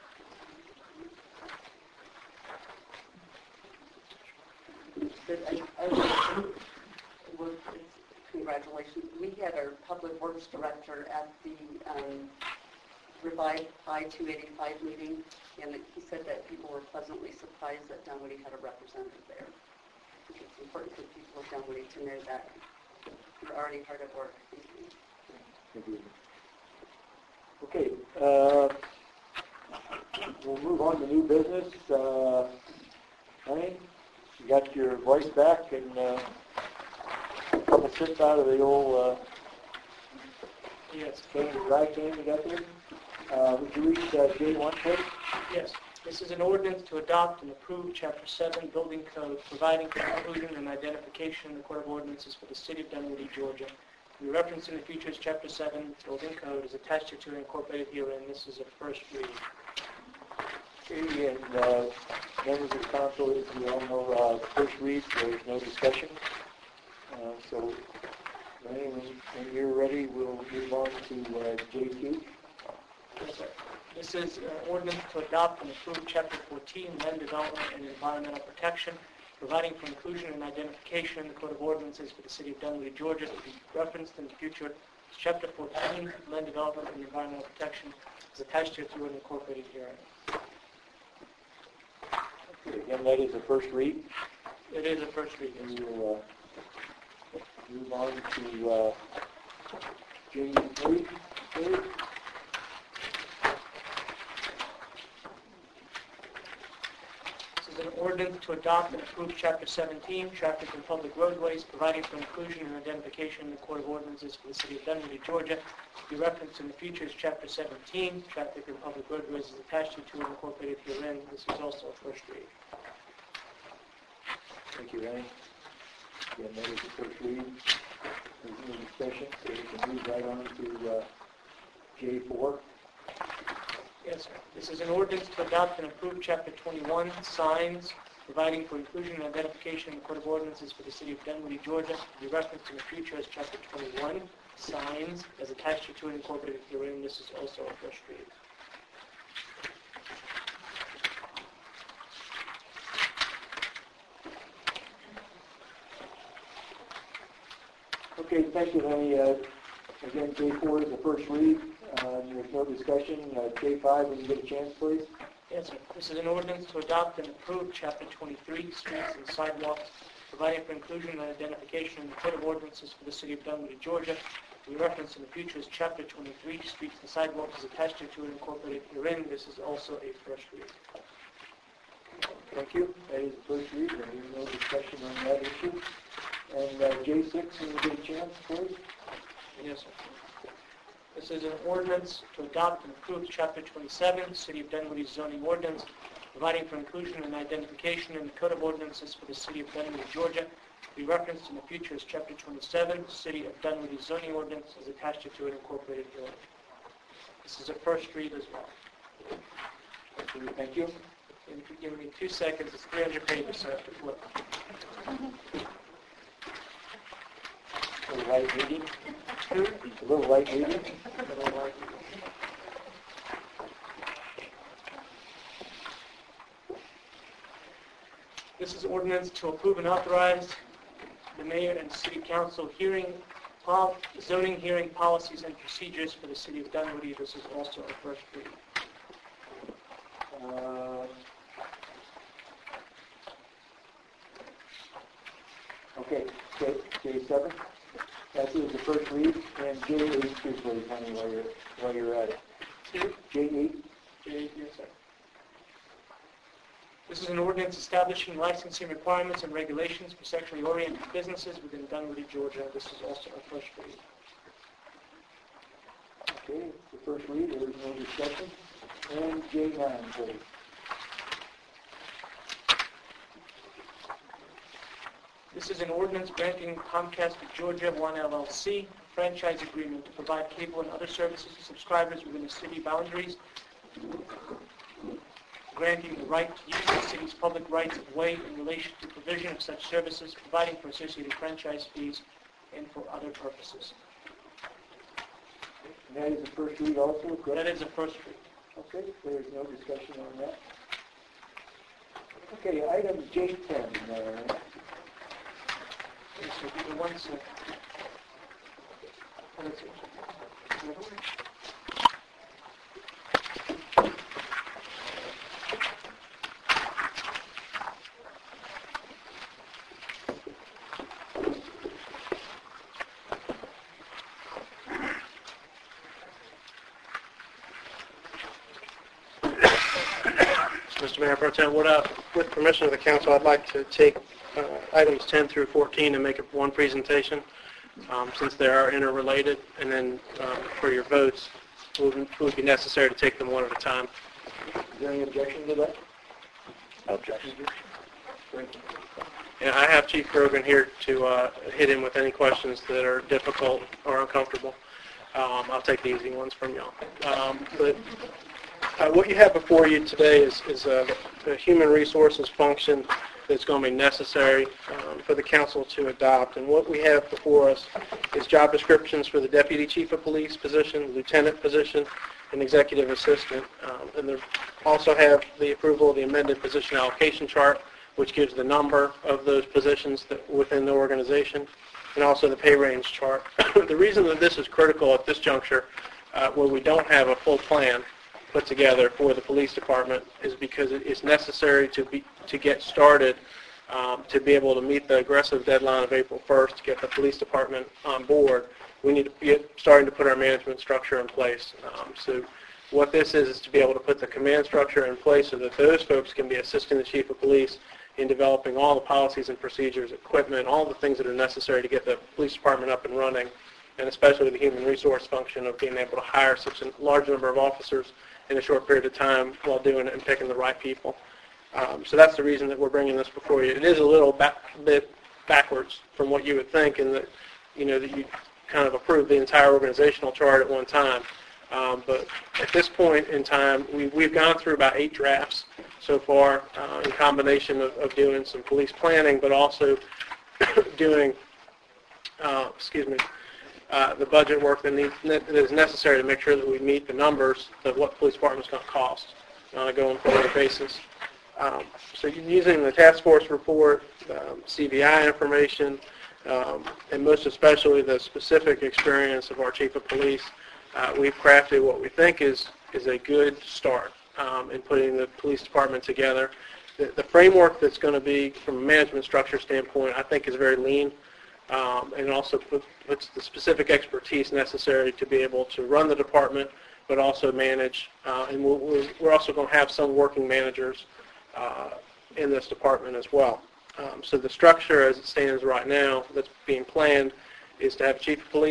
I, I was, congratulations. We had our Public Works Director at the um, revived I two eighty-five meeting, and he said that people were pleasantly surprised that Dunwoody had a representative there. I think it's important for people of Dunwoody to know that you're already hard at work. Thank you. Okay, uh, we'll move on to new business. Uh, Honey, you got your voice back and uh, a couple trips out of the old uh, yes. can, dry can you got there. Uh, would you read uh, J one, please? Yes. This is an ordinance to adopt and approve Chapter seven Building Code, providing for inclusion and identification in the Court of Ordinances for the City of Dunwoody, Georgia. We reference in the future as Chapter seven Building Code is attached to and incorporated herein. This is a first reading. Okay, and uh, members of the council, as you all know, uh, first read, there's no discussion. Uh, so, Renee, when, when you're ready, we'll move on to uh, J two. Yes, sir. This is an ordinance to adopt and approve Chapter fourteen, Land Development and Environmental Protection, providing for inclusion and identification in the Code of Ordinances for the City of Dunwoody, Georgia, to be referenced in the future as Chapter fourteen, Land Development and Environmental Protection, is attached here to and incorporated herein. Okay, again, that is a first read. It is a first read. And we'll uh, move on to uh, J three. An ordinance to adopt and approve Chapter seventeen, Traffic and Public Roadways, providing for inclusion and identification in the Court of Ordinances for the City of Dunwoody, Georgia. To be referenced in the future as Chapter seventeen, Traffic and Public Roadways, is attached to and incorporated herein. This is also a first read. Thank you, Rennie. Again, that is the first read. There's no discussion, so we can move right on to uh, J four. Yes, sir. This is an ordinance to adopt and approve Chapter twenty-one, Signs, providing for inclusion and identification in the Code of Ordinances for the City of Dunwoody, Georgia, to be referenced in the future as Chapter twenty-one, Signs, as attached to and incorporated herein. This is also a first read. Okay, thank you, Lenny. Uh, again, J four is the first read. Uh, there's no discussion. Uh, J five, when you get a chance, please. Yes, sir. This is an ordinance to adopt and approve Chapter twenty-three, Streets and Sidewalks, providing for inclusion and identification in the Code of Ordinances for the City of Dunwoody, Georgia. We reference in the future as Chapter twenty-three, Streets and Sidewalks, is attached to and incorporated herein. This is also a first read. Thank you. That is the first read, and there's no discussion on that issue. And uh, J six, when you get a chance, please. Yes, sir. This is an ordinance to adopt and approve Chapter twenty-seven, City of Dunwoody zoning ordinance, providing for inclusion and identification in the Code of Ordinances for the City of Dunwoody, Georgia, to be referenced in the future as Chapter twenty-seven, City of Dunwoody zoning ordinance, as attached to it incorporated bill. This is a first read as well. Thank you. And if you give me two seconds, it's three hundred pages, so I have to flip. A little light reading. A little light reading. A little light reading. This is ordinance to approve and authorize the mayor and city council hearing, pol- zoning hearing policies and procedures for the city of Dunwoody. This is also a first read. Uh, Okay, J, J seven. That is the first read, and J eight, too, please, honey, while you're, while you're at it. Two. J eight. J eight, yes, sir. This is an ordinance establishing licensing requirements and regulations for sexually oriented businesses within Dunwoody, Georgia. This is also a first read. Okay, the first read, there is no discussion. And J nine, please. This is an ordinance granting Comcast of Georgia One L L C a franchise agreement to provide cable and other services to subscribers within the city boundaries, granting the right to use the city's public rights of way in relation to provision of such services, providing for associated franchise fees, and for other purposes. And that is the first read also, correct? That is a first read. Okay, there's no discussion on that. Okay, item J ten. Uh, This will be the one second. That's it. Mister Mayor Pro Tem, what I, with permission of the council, I'd like to take uh, items ten through fourteen and make it one presentation, um, since they are interrelated, and then uh, for your votes, it would, it would be necessary to take them one at a time. Is there any objection to that? Objection. And I have Chief Grogan here to uh, hit in with any questions that are difficult or uncomfortable. Um, I'll take the easy ones from y'all. Um, but uh, what you have before you today is, is a, a human resources function that's going to be necessary um, for the council to adopt. And what we have before us is job descriptions for the Deputy Chief of Police position, Lieutenant position, and Executive Assistant. Um, and they also have the approval of the amended position allocation chart, which gives the number of those positions that within the organization, and also the pay range chart. The reason that this is critical at this juncture, uh, where we don't have a full plan put together for the police department, is because it is necessary to be to get started um, to be able to meet the aggressive deadline of April first to get the police department on board. We need to be starting to put our management structure in place. Um, so what this is is to be able to put the command structure in place so that those folks can be assisting the chief of police in developing all the policies and procedures, equipment, all the things that are necessary to get the police department up and running, and especially the human resource function of being able to hire such a large number of officers in a short period of time while doing it and picking the right people. Um, so that's the reason that we're bringing this before you. It is a little back, bit backwards from what you would think, in that, you know, that you kind of approve the entire organizational chart at one time. Um, but at this point in time, we, we've gone through about eight drafts so far uh, in combination of, of doing some police planning, but also doing, uh, excuse me, uh, the budget work that, needs, that is necessary to make sure that we meet the numbers of what the police department is going to cost on a going forward basis. Um, so using the task force report, um, C V I information, um, and most especially the specific experience of our chief of police, uh, we've crafted what we think is, is a good start um, in putting the police department together. The, the framework that's going to be, from a management structure standpoint, I think is very lean, um, and also put, puts the specific expertise necessary to be able to run the department, but also manage. Uh, and we're, we're also going to have some working managers uh, in this department as well. Um, so the structure as it stands right now that's being planned is to have a chief of police,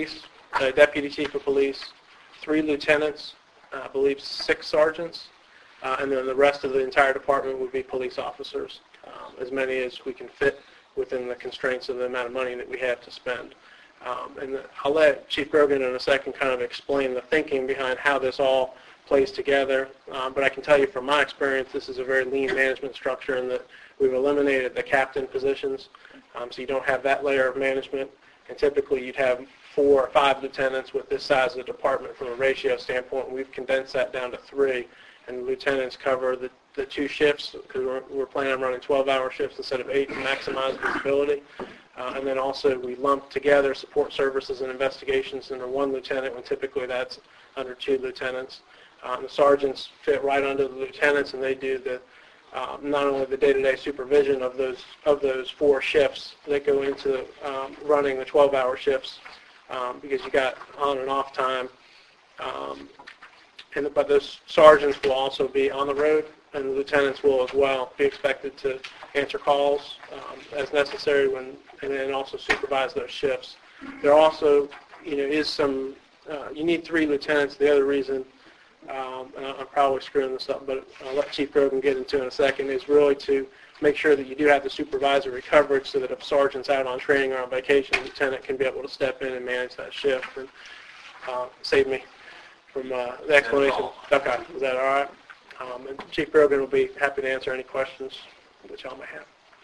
a deputy chief of police, three lieutenants, I believe six sergeants, uh, and then the rest of the entire department would be police officers, um, as many as we can fit within the constraints of the amount of money that we have to spend. Um, and I'll let Chief Grogan in a second kind of explain the thinking behind how this all plays together. Um, but I can tell you from my experience, this is a very lean management structure in that we've eliminated the captain positions, um, so you don't have that layer of management. And typically you'd have four or five lieutenants with this size of department from a ratio standpoint. We've condensed that down to three, and the lieutenants cover the, the two shifts because we're, we're planning on running twelve-hour shifts instead of eight to maximize visibility. Uh, and then also we lump together support services and investigations under one lieutenant when typically that's under two lieutenants. Um, the sergeants fit right under the lieutenants, and they do the um, not only the day-to-day supervision of those of those four shifts. They go into um, running the twelve-hour shifts um, because you got on and off time. Um, and but those sergeants will also be on the road, and the lieutenants will as well be expected to answer calls um, as necessary when, and then also supervise those shifts. There also, you know, is some. Uh, you need three lieutenants. The other reason. Um, and I'm probably screwing this up, but I'll let Chief Grogan get into it in a second, is really to make sure that you do have the supervisory coverage so that if sergeant's out on training or on vacation, the lieutenant can be able to step in and manage that shift and uh, save me from uh, the explanation. Okay, is that all right? Um, and Chief Grogan will be happy to answer any questions that y'all may have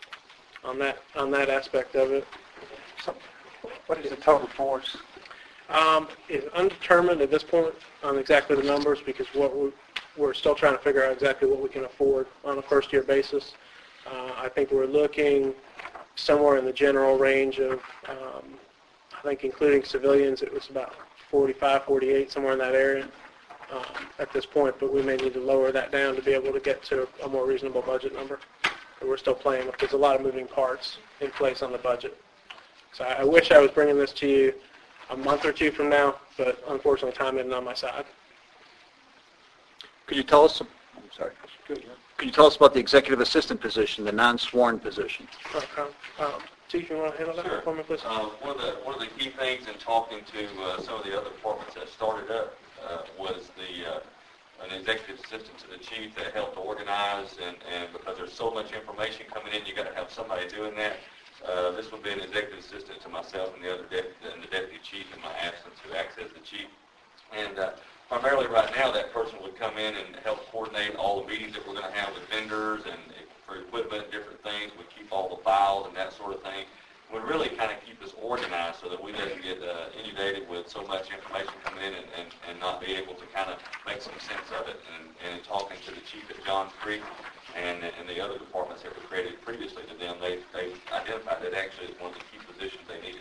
on that on that aspect of it. So, what is the total force? Um, it's undetermined at this point on exactly the numbers because what we, we're still trying to figure out exactly what we can afford on a first-year basis. Uh, I think we're looking somewhere in the general range of, um, I think including civilians, it was about forty-five, forty-eight, somewhere in that area um, at this point, but we may need to lower that down to be able to get to a more reasonable budget number. But we're still playing with, there's a lot of moving parts in place on the budget. So I, I wish I was bringing this to you a month or two from now, but unfortunately time isn't on my side. Could you tell us, I'm sorry, could you tell us about the executive assistant position, the non-sworn position? Okay. Um, Chief, you want to handle that Sure. for me, please? Uh, one of the one of the key things in talking to uh, some of the other departments that started up uh, was the uh, an executive assistant to the chief that helped organize, and, and because there's so much information coming in, you got to have somebody doing that. Uh, this would be an executive assistant to myself and the other deputy, and the deputy chief in my absence who acts as the chief. And uh, primarily right now, that person would come in and help coordinate all the meetings that we're going to have with vendors and for equipment, different things. We keep all the files and that sort of thing. Would really kind of keep us organized so that we didn't get uh, inundated with so much information coming in and, and, and not be able to kind of make some sense of it. And, and talking to the chief at Johns Creek and, and the other departments that were created previously to them, they, they identified that actually as one of the key positions they needed.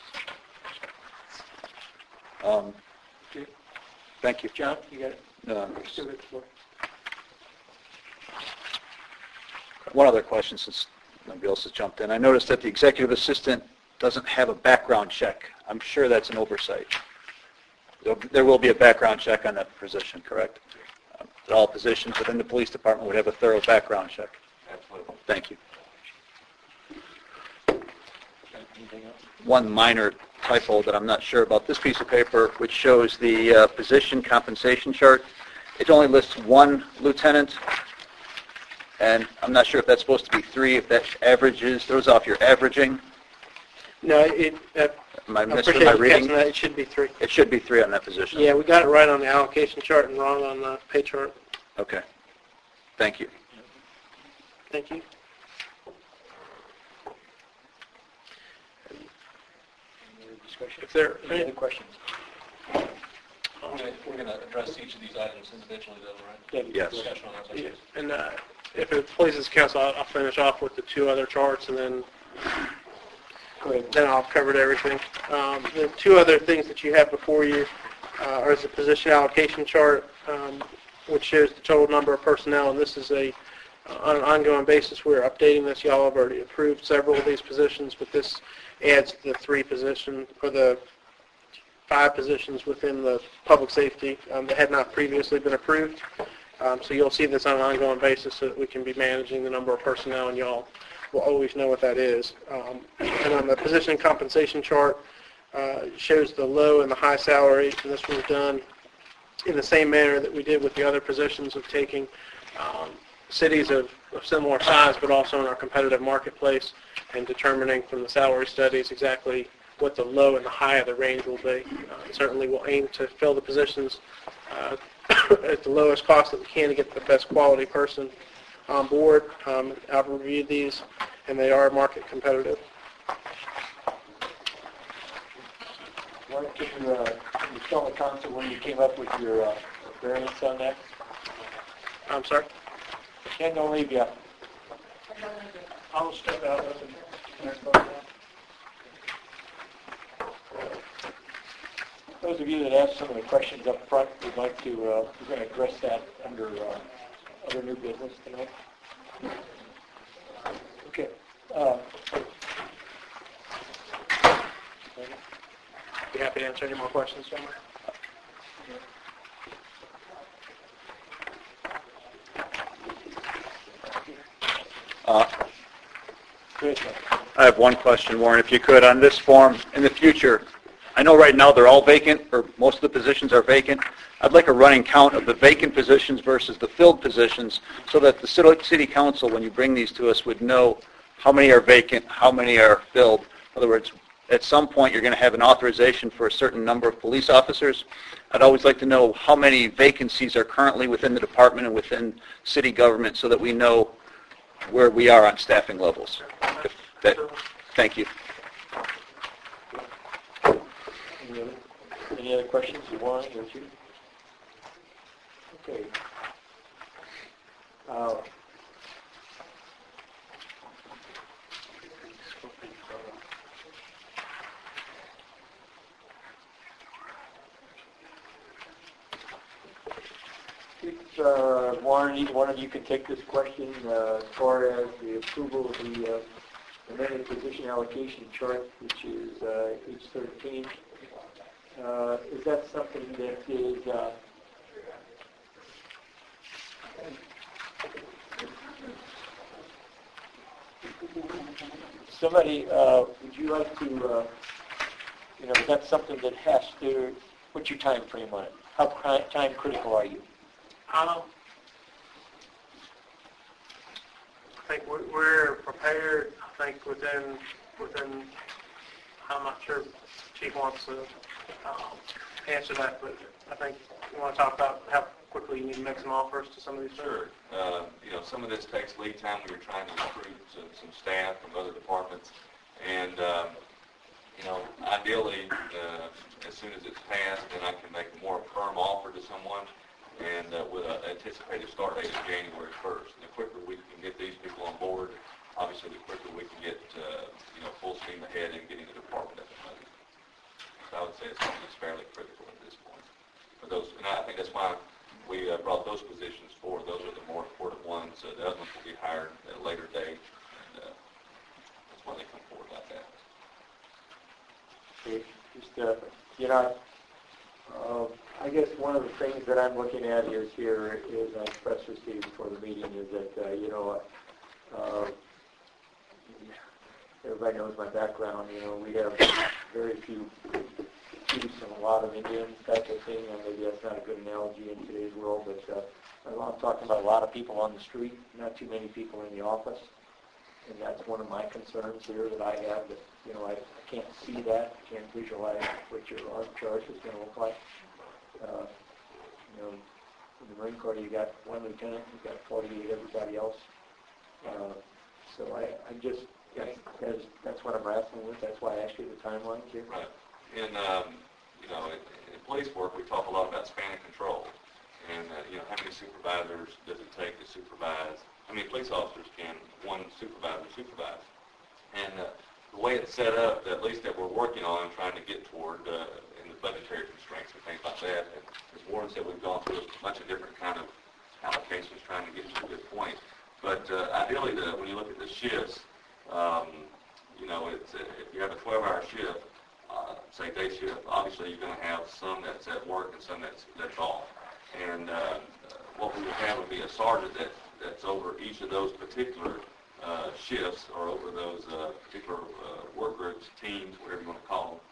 Um, thank you. John, you got it? Uh, one other question since nobody else has jumped in. I noticed that the executive assistant doesn't have a background check. I'm sure that's an oversight. There'll, there will be a background check on that position, correct? Uh, all positions within the police department would have a thorough background check. Absolutely. Thank you. One minor typo that I'm not sure about. This piece of paper, which shows the uh, position compensation chart, it only lists one lieutenant, and I'm not sure if that's supposed to be three, if that averages, throws off your averaging. No, it, uh, Am I I missing appreciate my you reading? catching that. It should be three. It should be three on that position. Yeah, we got it right on the allocation chart and wrong on the pay chart. Okay. Thank you. Thank you. If there are any other questions? We're going we're going to address each of these items individually, though, right? Yes. Discussion on those Yeah. issues. And uh, if it pleases council, I'll, I'll finish off with the two other charts, and then Go ahead. then I'll cover everything. Um, the two other things that you have before you uh, are the position allocation chart, um, which shows the total number of personnel, and this is a uh, on an ongoing basis. We're updating this. Y'all have already approved several of these positions, but this adds the three positions or the five positions within the public safety um, that had not previously been approved. Um, so you'll see this on an ongoing basis so that we can be managing the number of personnel, and y'all will always know what that is. Um, and on the position compensation chart, uh, shows the low and the high salary, and this was done in the same manner that we did with the other positions of taking um, cities of, of similar size, but also in our competitive marketplace, and determining from the salary studies exactly what the low and the high of the range will be. Uh, certainly we'll aim to fill the positions uh, at the lowest cost that we can to get the best quality person on board. Um, I've reviewed these, and they are market competitive. Why don't you, uh, you tell the council when you came up with your uh, variance on that? I'm sorry? Ken, don't leave yet. I'll step out of it. Those of you that asked some of the questions up front, we'd like to, uh, we're going to address that under uh, other new business tonight. Okay. Uh, Be happy to answer any more questions, gentlemen. Uh, I have one question, Warren, if you could, on this form, in the future, I know right now they're all vacant, or most of the positions are vacant. I'd like a running count of the vacant positions versus the filled positions, so that the city council, when you bring these to us, would know how many are vacant, how many are filled. In other words, at some point you're going to have an authorization for a certain number of police officers. I'd always like to know how many vacancies are currently within the department and within city government, so that we know where we are on staffing levels. If that, thank you. Any other, any other questions you want or two? Okay. Uh, Uh, Warren, either one of you can take this question uh, as far as the approval of the uh, amended position allocation chart, which is uh, H thirteen. Uh, is that something that is uh, somebody, uh, would you like to, uh, you know, is that something that has to, what's your time frame on it? How time critical are you? Um, I think we're- we're prepared. I think within within. I'm not sure if Chief wants to um, answer that, but I think you want to talk about how quickly you need to make some offers to some of these. Sure. Uh, you know, some of this takes lead time. We're trying to recruit some, some staff from other departments, and um, you know, ideally, uh, as soon as it's passed, then I can make a more firm offer to someone. And uh, with an anticipated start date of January first. And the quicker we can get these people on board, obviously the quicker we can get, uh, you know, full steam ahead in getting the department up and running. So I would say it's something that's fairly critical at this point. For those, and I think that's why we uh, brought those positions forward. Those are the more important ones. Uh, the other ones will be hired at a later date. And, uh, that's why they come forward like that. Okay, just, uh, you know, uh, I guess one of the things that I'm looking at is here is I expressed this to you before the meeting is that, uh, you know, uh, everybody knows my background. You know, we have very few chiefs and a lot of Indians, type of thing, and maybe that's not a good analogy in today's world, but uh, I'm talking about a lot of people on the street, not too many people in the office. And that's one of my concerns here that I have, that, you know, I, I can't see that, can't visualize what your org chart is going to look like. Uh, you know, in the Marine Corps, you got one lieutenant, you got forty-eight everybody else. Uh, so I, I just, that's, that's, that's what I'm wrestling with. That's why I asked you the timelines here. Right. In, um, you know, in, in police work, we talk a lot about span of control. And, uh, you know, how many supervisors does it take to supervise? How many police officers can one supervisor supervise? And uh, the way it's set up, at least that we're working on, trying to get toward uh, in the budgetary constraints and things like that. And as Warren said, we've gone through a bunch of different kind of allocations trying to get to a good point. But uh, ideally, the, when you look at the shifts, um, you know, it's, if you have a twelve-hour shift, uh, say day shift, obviously you're going to have some that's at work and some that's that's off. And uh, what we would have would be a sergeant that that's over each of those particular uh, shifts or over those uh, particular uh, work groups, teams, whatever you want to call them.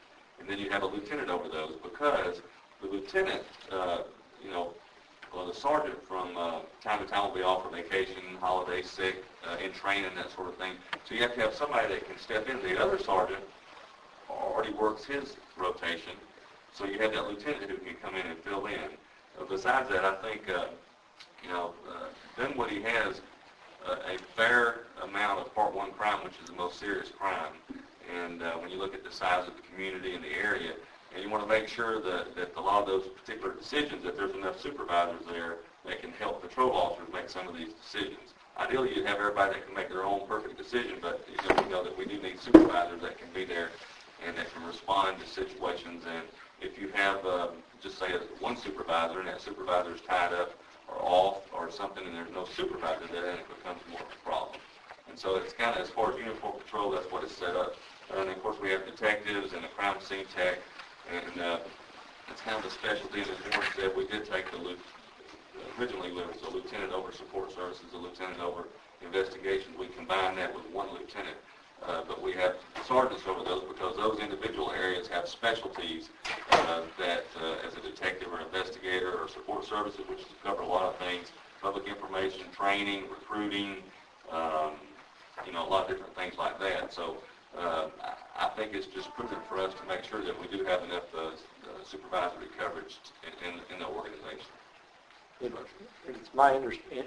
and then you have a lieutenant over those, because the lieutenant, uh, you know, well, the sergeant from uh, time to time will be off for vacation, holiday, sick, uh, in training, that sort of thing. So you have to have somebody that can step in. The other sergeant already works his rotation, so you have that lieutenant who can come in and fill in. Uh, besides that, I think, uh, you know, uh, Dunwoody has uh, a fair amount of Part one crime, which is the most serious crime. And uh, when you look at the size of the community and the area, and you want to make sure that, that a lot of those particular decisions, that there's enough supervisors there that can help patrol officers make some of these decisions. Ideally, you'd have everybody that can make their own perfect decision, but you know, we know that we do need supervisors that can be there and that can respond to situations. And if you have, uh, just say, one supervisor, and that supervisor is tied up or off or something, and there's no supervisor there, then it becomes more of a problem. And so it's kind of, as far as uniform patrol, that's what it's set up. And of course, we have detectives and a crime scene tech. And uh, it's kind of a specialty, and as Warren said, we did take the, originally it was a lieutenant over support services, a lieutenant over investigations. We combined that with one lieutenant, uh, but we have sergeants over those because those individual areas have specialties uh, that uh, as a detective or investigator or support services, which cover a lot of things, public information, training, recruiting, um, you know, a lot of different things like that. So Uh, I think it's just prudent for us to make sure that we do have enough uh, uh, supervisory coverage in, in, in the organization. It's my understanding,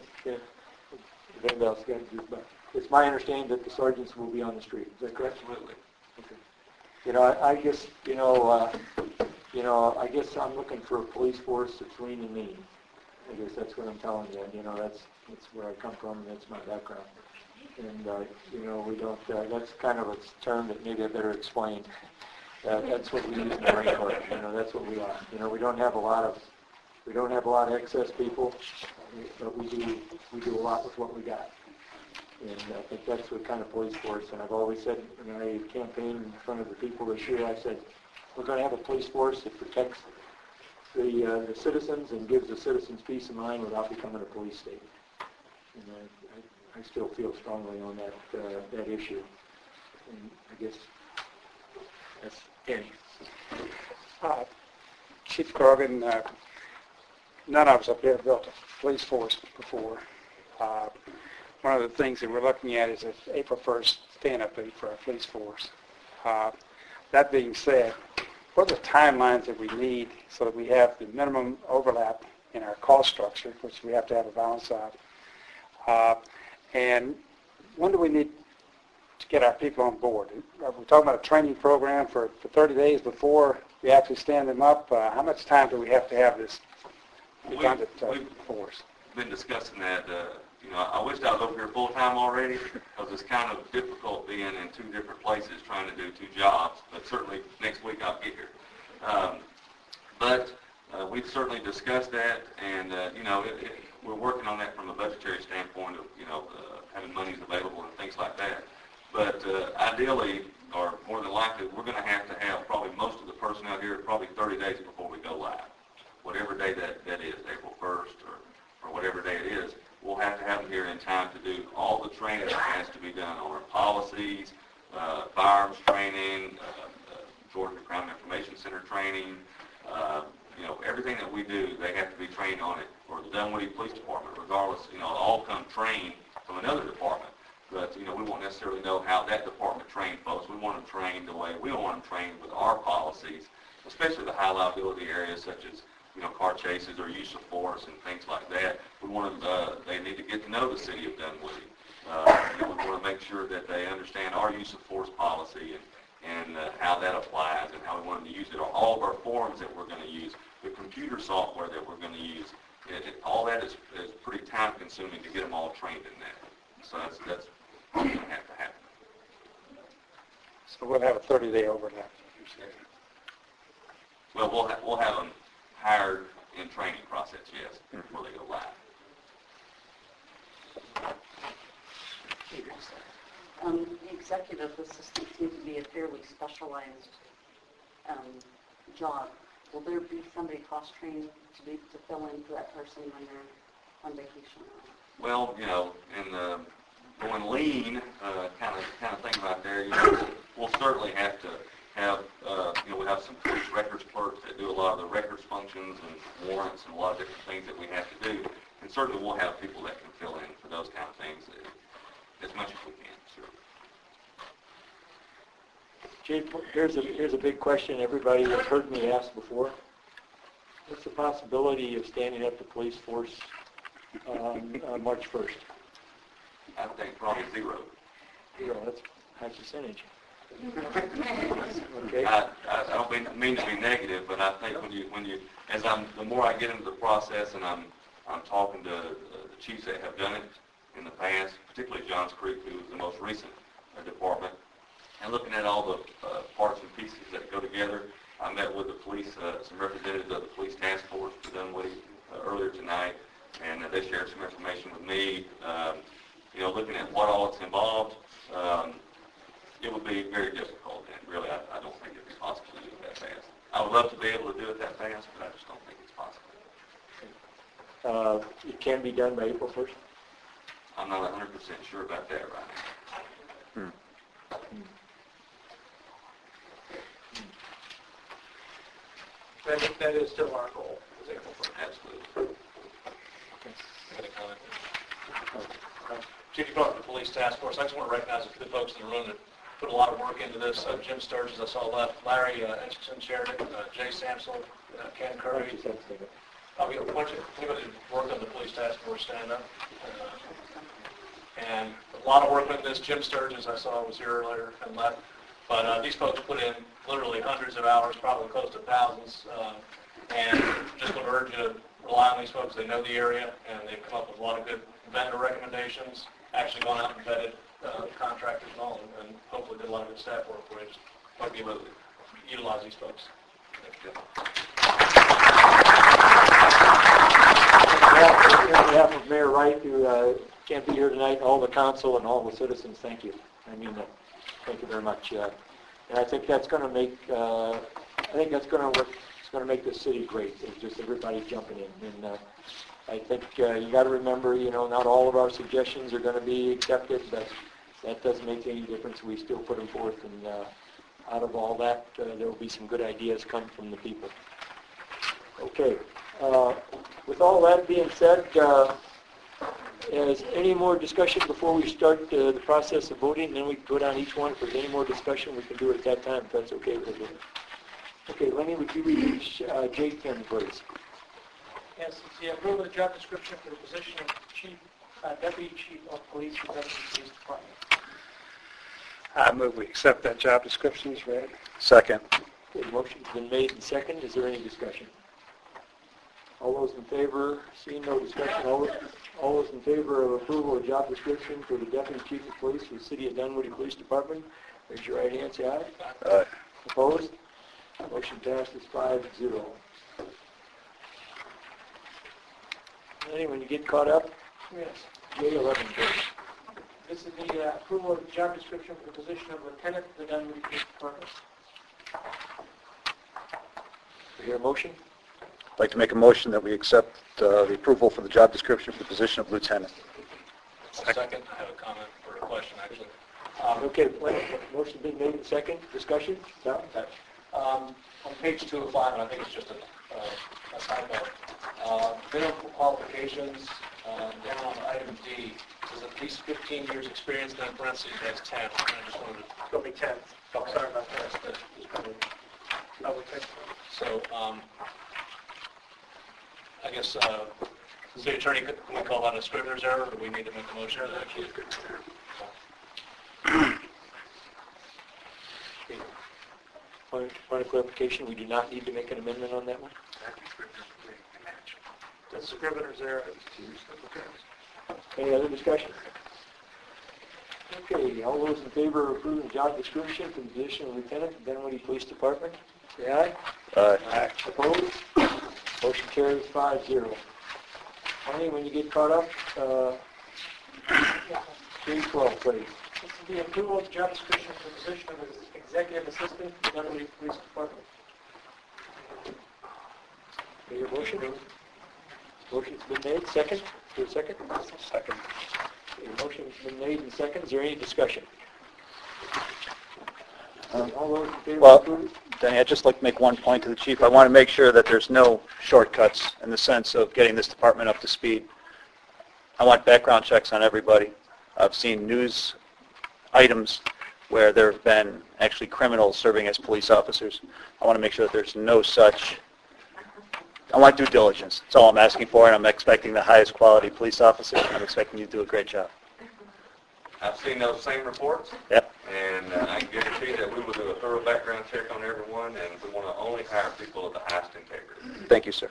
it's my understanding that the sergeants will be on the street. Is that correct? Absolutely. Okay. You know, I, I guess, you know, uh, you know, I guess I'm looking for a police force that's lean and mean. I guess that's what I'm telling you. You know, that's that's where I come from, and that's my background. And, uh, you know, we don't, uh, that's kind of a term that maybe I better explain. Uh, that's what we use in the Marine Corps. You know, that's what we are. You know, we don't have a lot of, we don't have a lot of excess people, but we do, we do a lot with what we got. And I think that's what kind of police force, and I've always said when I campaigned in front of the people this year, I said, we're going to have a police force that protects the, uh, the citizens and gives the citizens peace of mind without becoming a police state. And I, I, I still feel strongly on that uh, that issue. And I guess that's Danny. Uh, Chief Corrigan, uh, none of us up here have built a police force before. Uh, one of the things that we're looking at is an April first stand-up date for our police force. Uh, that being said, what are the timelines that we need so that we have the minimum overlap in our cost structure, which we have to have a balance of? Uh, and when do we need to get our people on board? Are we talking about a training program for, for thirty days before we actually stand them up? Uh, how much time do we have to have this redundant uh, force? We've been discussing that. Uh, you know, I wish I was over here full time already because it's kind of difficult being in two different places trying to do two jobs. But certainly next week I'll get here. Um, but uh, we've certainly discussed that, and uh, you know, it, it, we're working on that from a budgetary standpoint of, you know, uh, having monies available and things like that. But uh, ideally, or more than likely, we're going to have to have probably most of the personnel here probably thirty days before we go live. Whatever day that, that is, April first or, or whatever day it is, we'll have to have them here in time to do all the training that has to be done on our policies, uh, firearms training, uh, uh, Georgia Crime Information Center training, uh, you know, everything that we do, they have to be trained on it. Or the Dunwoody Police Department, regardless, you know, all come trained from another department. But, you know, we won't necessarily know how that department trained folks. We want them trained the way we want them trained with our policies, especially the high liability areas such as, you know, car chases or use of force and things like that. We want them, uh, they need to get to know the city of Dunwoody. Uh, you know, we want to make sure that they understand our use of force policy and, and uh, how that applies and how we want them to use it. All of our forms that we're going to use, the computer software that we're going to use, it, it, all that is, is pretty time consuming to get them all trained in that. So that's, that's going to have to happen. So we'll have a thirty day overlap. Well, we'll, ha- we'll have them hired in training process, yes, before they go live. Um, the executive assistant seems to be a fairly specialized um, job. Will there be somebody cross-trained to be to fill in for that person when they're on vacation? Well, you know, in the going lean uh, kind of kind of thing right there, you know, we'll certainly have to have, uh, you know, we have some lot of different things that we have to do. And certainly we'll have people that can fill in for those kind of things uh, as much as we can, sure. Jay, here's a, here's a big question everybody has heard me ask before. What's the possibility of standing up the police force on uh, March first? I think probably zero. Zero, that's a high percentage. Okay. I, I, I don't mean, mean to be negative, but I think when you, when you, as I'm, the more I get into the process and I'm, I'm talking to uh, the chiefs that have done it in the past, particularly Johns Creek, who was the most recent uh, department, and looking at all the uh, parts and pieces that go together. I met with the police, uh, some representatives of the police task force for Dunwoody uh, earlier tonight, and uh, they shared some information with me. Um, you know, looking at what all it's involved, um, it would be very difficult, and really, I, I don't think it'd be possible to do it that fast. I would love to be able to do it that fast, but I just don't think it's possible. Uh, it can be done by April first? I'm not one hundred percent sure about that right now. Hmm. That, that is still our goal. Is April first. Absolutely. Any comment? Chief, you brought up the police task force. I just want to recognize the folks in the room that put a lot of work into this. Uh, Jim Sturgis, I saw left. Larry uh, Etchison chaired it. Uh, Jay Samsel, uh, Ken Curry. Uh, we have a bunch of anybody who worked on the police task force stand up. Uh, and a lot of work on this. Jim Sturgis, I saw, was here earlier and left. But uh, these folks put in literally hundreds of hours, probably close to thousands. Uh, and just want to urge you to rely on these folks. They know the area, and they've come up with a lot of good vendor recommendations, actually gone out and vetted uh, contractors and all, and, and hopefully did a lot of good staff work for you. Just might be able to utilize these folks. On behalf of Mayor Wright, who uh, can't be here tonight, all the council and all the citizens, thank you. I mean that. Thank you very much. Uh, and I think that's going to make, uh, I think that's going to work, it's going to make this city great. It's just everybody jumping in. And uh, I think uh, you got to remember, you know, not all of our suggestions are going to be accepted, but that doesn't make any difference. We still put them forth, and uh, out of all that, uh, there will be some good ideas come from the people. Okay. Uh, with all that being said, uh, is any more discussion before we start uh, the process of voting? Then we can go down each one. If there's any more discussion, we can do it at that time, if that's okay with you. Okay, Lenny, would you read uh, J ten, please? Yes, it's the approval of the job description for the position of Chief, uh, Deputy Chief of Police for Dunwoody Police Department. I move we accept that job description as read. Second. Okay, motion's been made and second. Is there any discussion? All those in favor, seeing no discussion, all, all those in favor of approval of job description for the Deputy Chief of Police for the City of Dunwoody Police Department, raise your right hand, say aye. Aye. Opposed? Motion passes five zero. Lenny, when you get caught up, Yes. J eleven, please. This is the uh, approval of the job description for the position of Lieutenant for the Dunwoody Police Department. Do you hear a motion? I'd like to make a motion that we accept uh, the approval for the job description for the position of lieutenant. Second, I have a comment or a question, actually. Um, okay, motion being made in second. Discussion? No? Um, on page two of five, and I think it's just a, uh, a typo, uh, minimum qualifications, uh, down on item D, is at least fifteen years experience, then in parentheses, that's ten. And I just wanted to... It's going to be ten. Oh, sorry about that. So, um, I guess, uh, City Attorney, can we call that a scrivener's error, or do we need to make a motion? No, that's a good Point point of clarification, we do not need to make an amendment on that one? That's a scrivener's error. Any other discussion? Okay, all those in favor of approving the job description for the position of Lieutenant in Dunwoody Police Department, say aye. Aye. Aye. Opposed? Motion carries five zero. Lenny, when you get caught up, uh, three twelve, please. This is the approval of the job description for the position of Executive Assistant for the Dunwoody Police Department. Is there a motion? Motion's been made. Second? Is there a second? Second. Okay, motion's been made and second. Is there any discussion? Um, all those in favor Well, of approving? Denny, I'd just like to make one point to the chief. I want to make sure that there's no shortcuts in the sense of getting this department up to speed. I want background checks on everybody. I've seen news items where there have been actually criminals serving as police officers. I want to make sure that there's no such. I want due diligence. That's all I'm asking for, and I'm expecting the highest quality police officer. I'm expecting you to do a great job. I've seen those same reports. Yep. And uh, I can guarantee that we will do a thorough background check on everyone, and we want to only hire people of the highest integrity. Thank you, sir.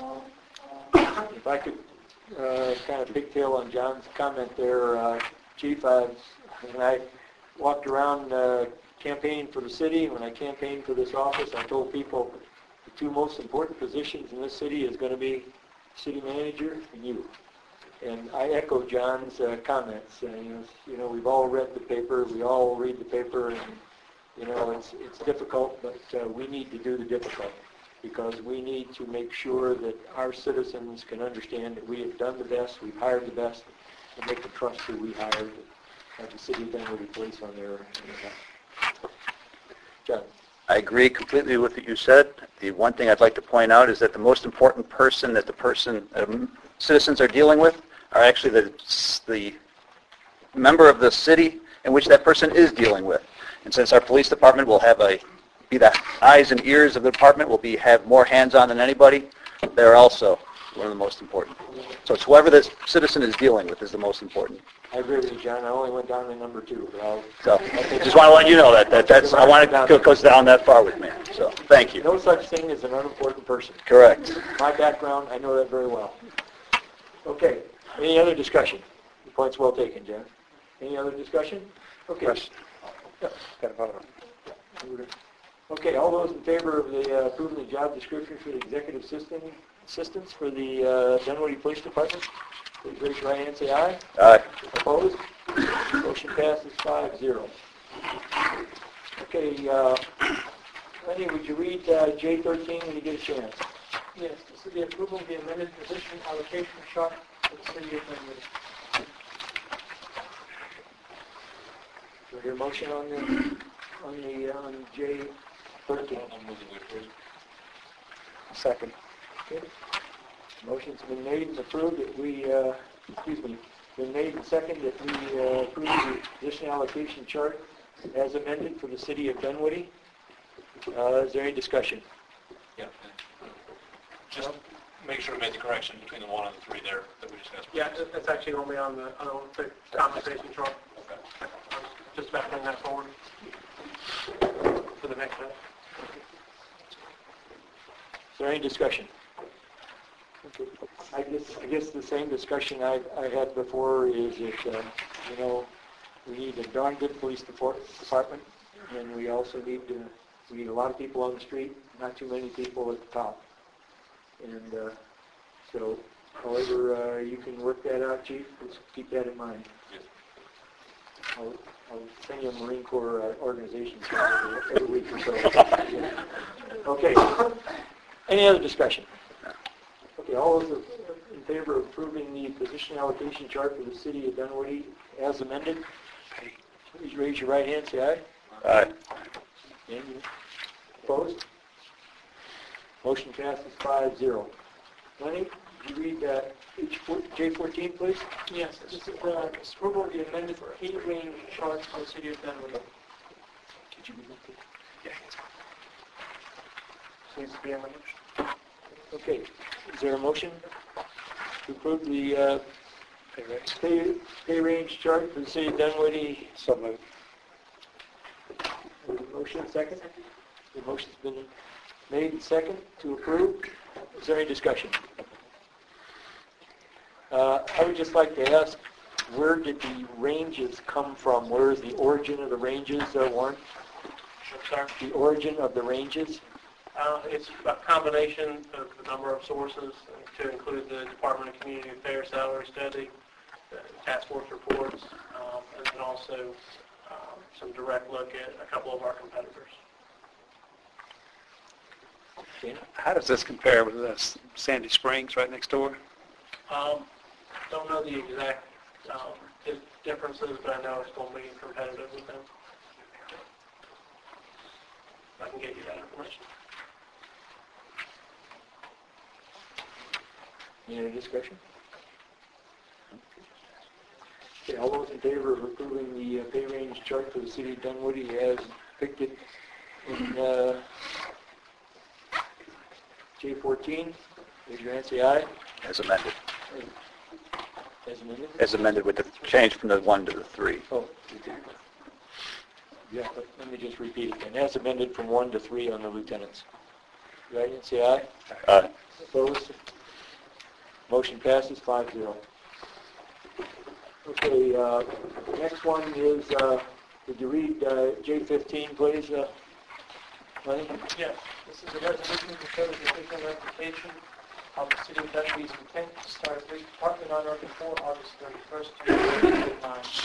If I could uh, kind of pigtail on John's comment there, uh, Chief, I, when I walked around uh, campaigning for the city, when I campaigned for this office, I told people the two most important positions in this city is going to be city manager and you. And I echo John's uh, comments. Uh, you, know, you know, we've all read the paper. We all read the paper, and you know, it's it's difficult, but uh, we need to do the difficult because we need to make sure that our citizens can understand that we have done the best, we've hired the best, and they can trust who we hired at the City of Dunwoody Police on their. Uh, John. I agree completely with what you said. The one thing I'd like to point out is that the most important person that the person um, citizens are dealing with are actually the the member of the city in which that person is dealing with. And since our police department will have a be the eyes and ears of the department, will be have more hands-on than anybody, they're also one of the most important. So it's whoever the citizen is dealing with is the most important. I agree with you, John. I only went down to number two, but I'll. So I just want to let you know that, that that's I want it to goes down that far with me. So thank you. No such thing as an unimportant person. Correct. My background, I know that very well. Okay. Any other discussion? The point's well taken, John. Any other discussion? Okay. Question. Yeah. Got a vote on. Okay. All those in favor of the uh, approving the job description for the executive assistant assistants for the uh, Dunwoody Police Department, please raise your right hand and say aye. Aye. Opposed? Motion passes five zero. Okay, uh, Lenny, would you read uh, J thirteen when you get a chance? Yes, this is the approval of the amended position allocation chart for the city of Dunwoody. Do I hear a motion on the, on the, uh, on J thirteen? Second. Okay. Motion's been made and approved that we, uh, excuse me, been made and seconded that we uh, approve the position allocation chart as amended for the city of Dunwoody. Uh, is there any discussion? Yeah. Just make sure we made the correction between the one and the three there that we discussed. Yeah, it- it's actually only on the, on the compensation chart. Okay. Just about bring that forward for the next one. Is there any discussion? Okay. I guess, I guess the same discussion I, I had before is that, uh, you know, we need a darn good police deport- department, and we also need to, we need a lot of people on the street, not too many people at the top. And uh, so, however uh, you can work that out, Chief, let's keep that in mind. Yes. I'll, I'll send you a Marine Corps uh, organization every, every week or so. Okay. Any other discussion? Okay, all those in favor of approving the position allocation chart for the city of Dunwoody as amended, please raise your right hand, say aye. Aye. Any opposed? Motion passes five zero. Lenny, could you read uh, J fourteen, please? Yes, this is the approval of the amended pay range chart for the city of Dunwoody. Could you read that, please? Yeah. Please be amended. Okay, is there a motion to approve the uh, pay, pay range chart for the city of Dunwoody? So moved. Motion second? The motion's been made and second to approve. Is there any discussion? Uh, I would just like to ask, where did the ranges come from? Where is the origin of the ranges, uh, Warren? Sorry? The origin of the ranges? Uh, it's a combination of a number of sources uh, to include the Department of Community Affairs salary study, the task force reports, um, and then also um, some direct look at a couple of our competitors. How does this compare with this Sandy Springs right next door? Um, don't know the exact um, differences, but I know it's going to be competitive with them. I can get you that information. Any other discussion? Okay, all those in favor of approving the uh, pay range chart for the city of Dunwoody as depicted in uh, J fourteen, raise your hand, say aye. As amended. As amended? As amended with the change from the one to the three. Oh, yeah, but let me just repeat again. As amended from one to three on the lieutenants. Right, and say aye. Aye. Opposed? Motion passes five zero. Okay, uh, next one is, uh, would you read uh, J fifteen, please, uh, Lenny? Yes, this is a resolution to show the official application of the City of Dunwoodie's intent to start a police department on or before August thirty-first, two thousand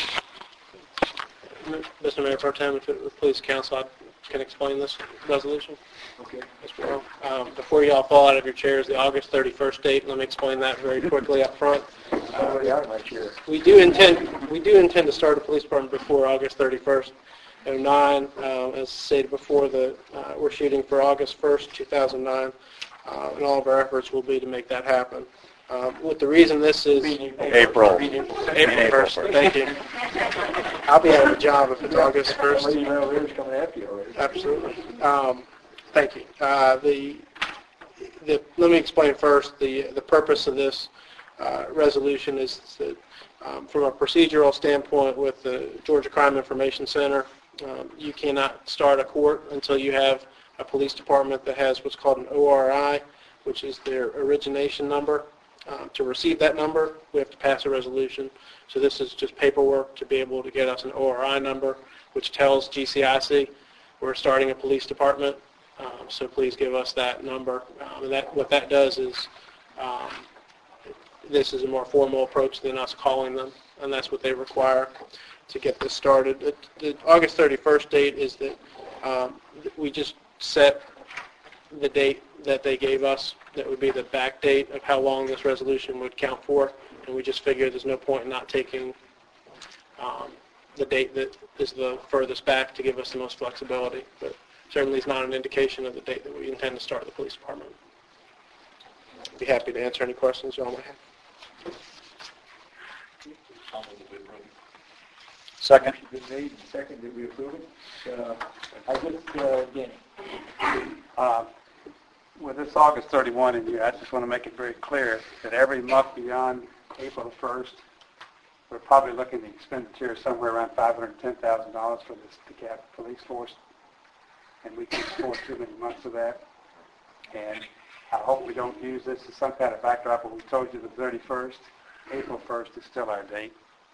nine. Mister Mayor Pro Tem, if it would please council, I can explain this resolution. Okay. As well. Um, before you all fall out of your chairs, the August thirty-first date, let me explain that very quickly up front. I'm already out of my chair. We do intend, we do intend to start a police department before August thirty-first. oh nine, uh, as stated before, the, uh, we're shooting for August first, two thousand nine, uh, and all of our efforts will be to make that happen. Um, with the reason this is April. April first, thank you. I'll be out of a job if it's August first. Coming after you already. Absolutely. Um, thank you. Uh, the, the, let me explain first the, the purpose of this uh, resolution is that um, from a procedural standpoint with the Georgia Crime Information Center, um, you cannot start a court until you have a police department that has what's called an O R I, which is their origination number. Um, to receive that number, we have to pass a resolution. So this is just paperwork to be able to get us an O R I number, which tells G C I C we're starting a police department. Um, so please give us that number. Um, and that what that does is um, this is a more formal approach than us calling them, and that's what they require to get this started. The, the August thirty-first date is that um, we just set the date that they gave us. That would be the back date of how long this resolution would count for, and we just figured there's no point in not taking um, the date that is the furthest back to give us the most flexibility, but certainly is not an indication of the date that we intend to start the police department. I'd be happy to answer any questions y'all might have. Second. Been made and second that we approve it. Uh, I just, uh, again, Uh, With this August thirty-first in here, I just want to make it very clear that every month beyond April first, we're probably looking at expenditure somewhere around five hundred ten thousand dollars for this DeKalb police force, and we can't afford too many months of that. And I hope we don't use this as some kind of backdrop, but we told you the thirty-first, April first is still our date.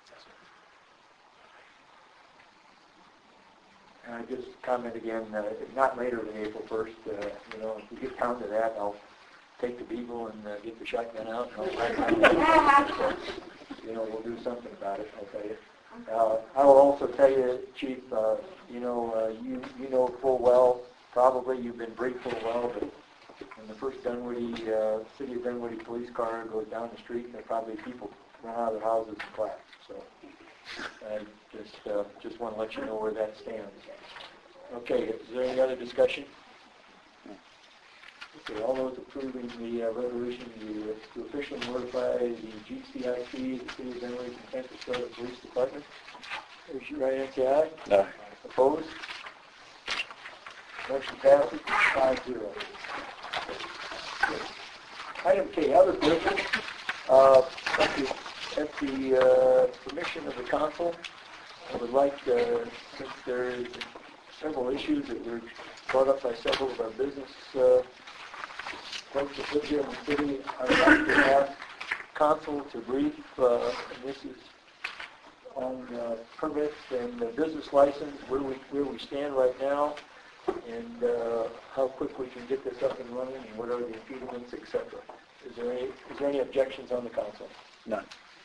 And I just comment again, uh, not later than April first. Uh, you know, if we get down to that, I'll take the beagle and uh, get the shotgun out. And I'll, you know, we'll do something about it, I'll tell you. Uh, I will also tell you, Chief, uh, you know, uh, you, you know full well, probably you've been briefed full well, but when the first Dunwoody, uh, City of Dunwoody police car goes down the street, there probably people run out of their houses and clap. So I just uh, just want to let you know where that stands. Okay, is there any other discussion? Okay, all those approving the uh, resolution to, to officially notify the G C I C, the City of Dunwoody, consent to start the police department. Raise your right hand, say aye. Aye. Opposed? Motion passes five zero. Item K, other business. Uh, at the, at the uh, permission of the council, I would like, uh, since there is several issues that were brought up by several of our business uh, folks that live here in the city, I would like to ask council to brief, uh, and this is on uh, permits and the business license, where we where we stand right now, and uh, how quick we can get this up and running, and what are the impediments, et cetera. Is there any is there any objections on the council? None.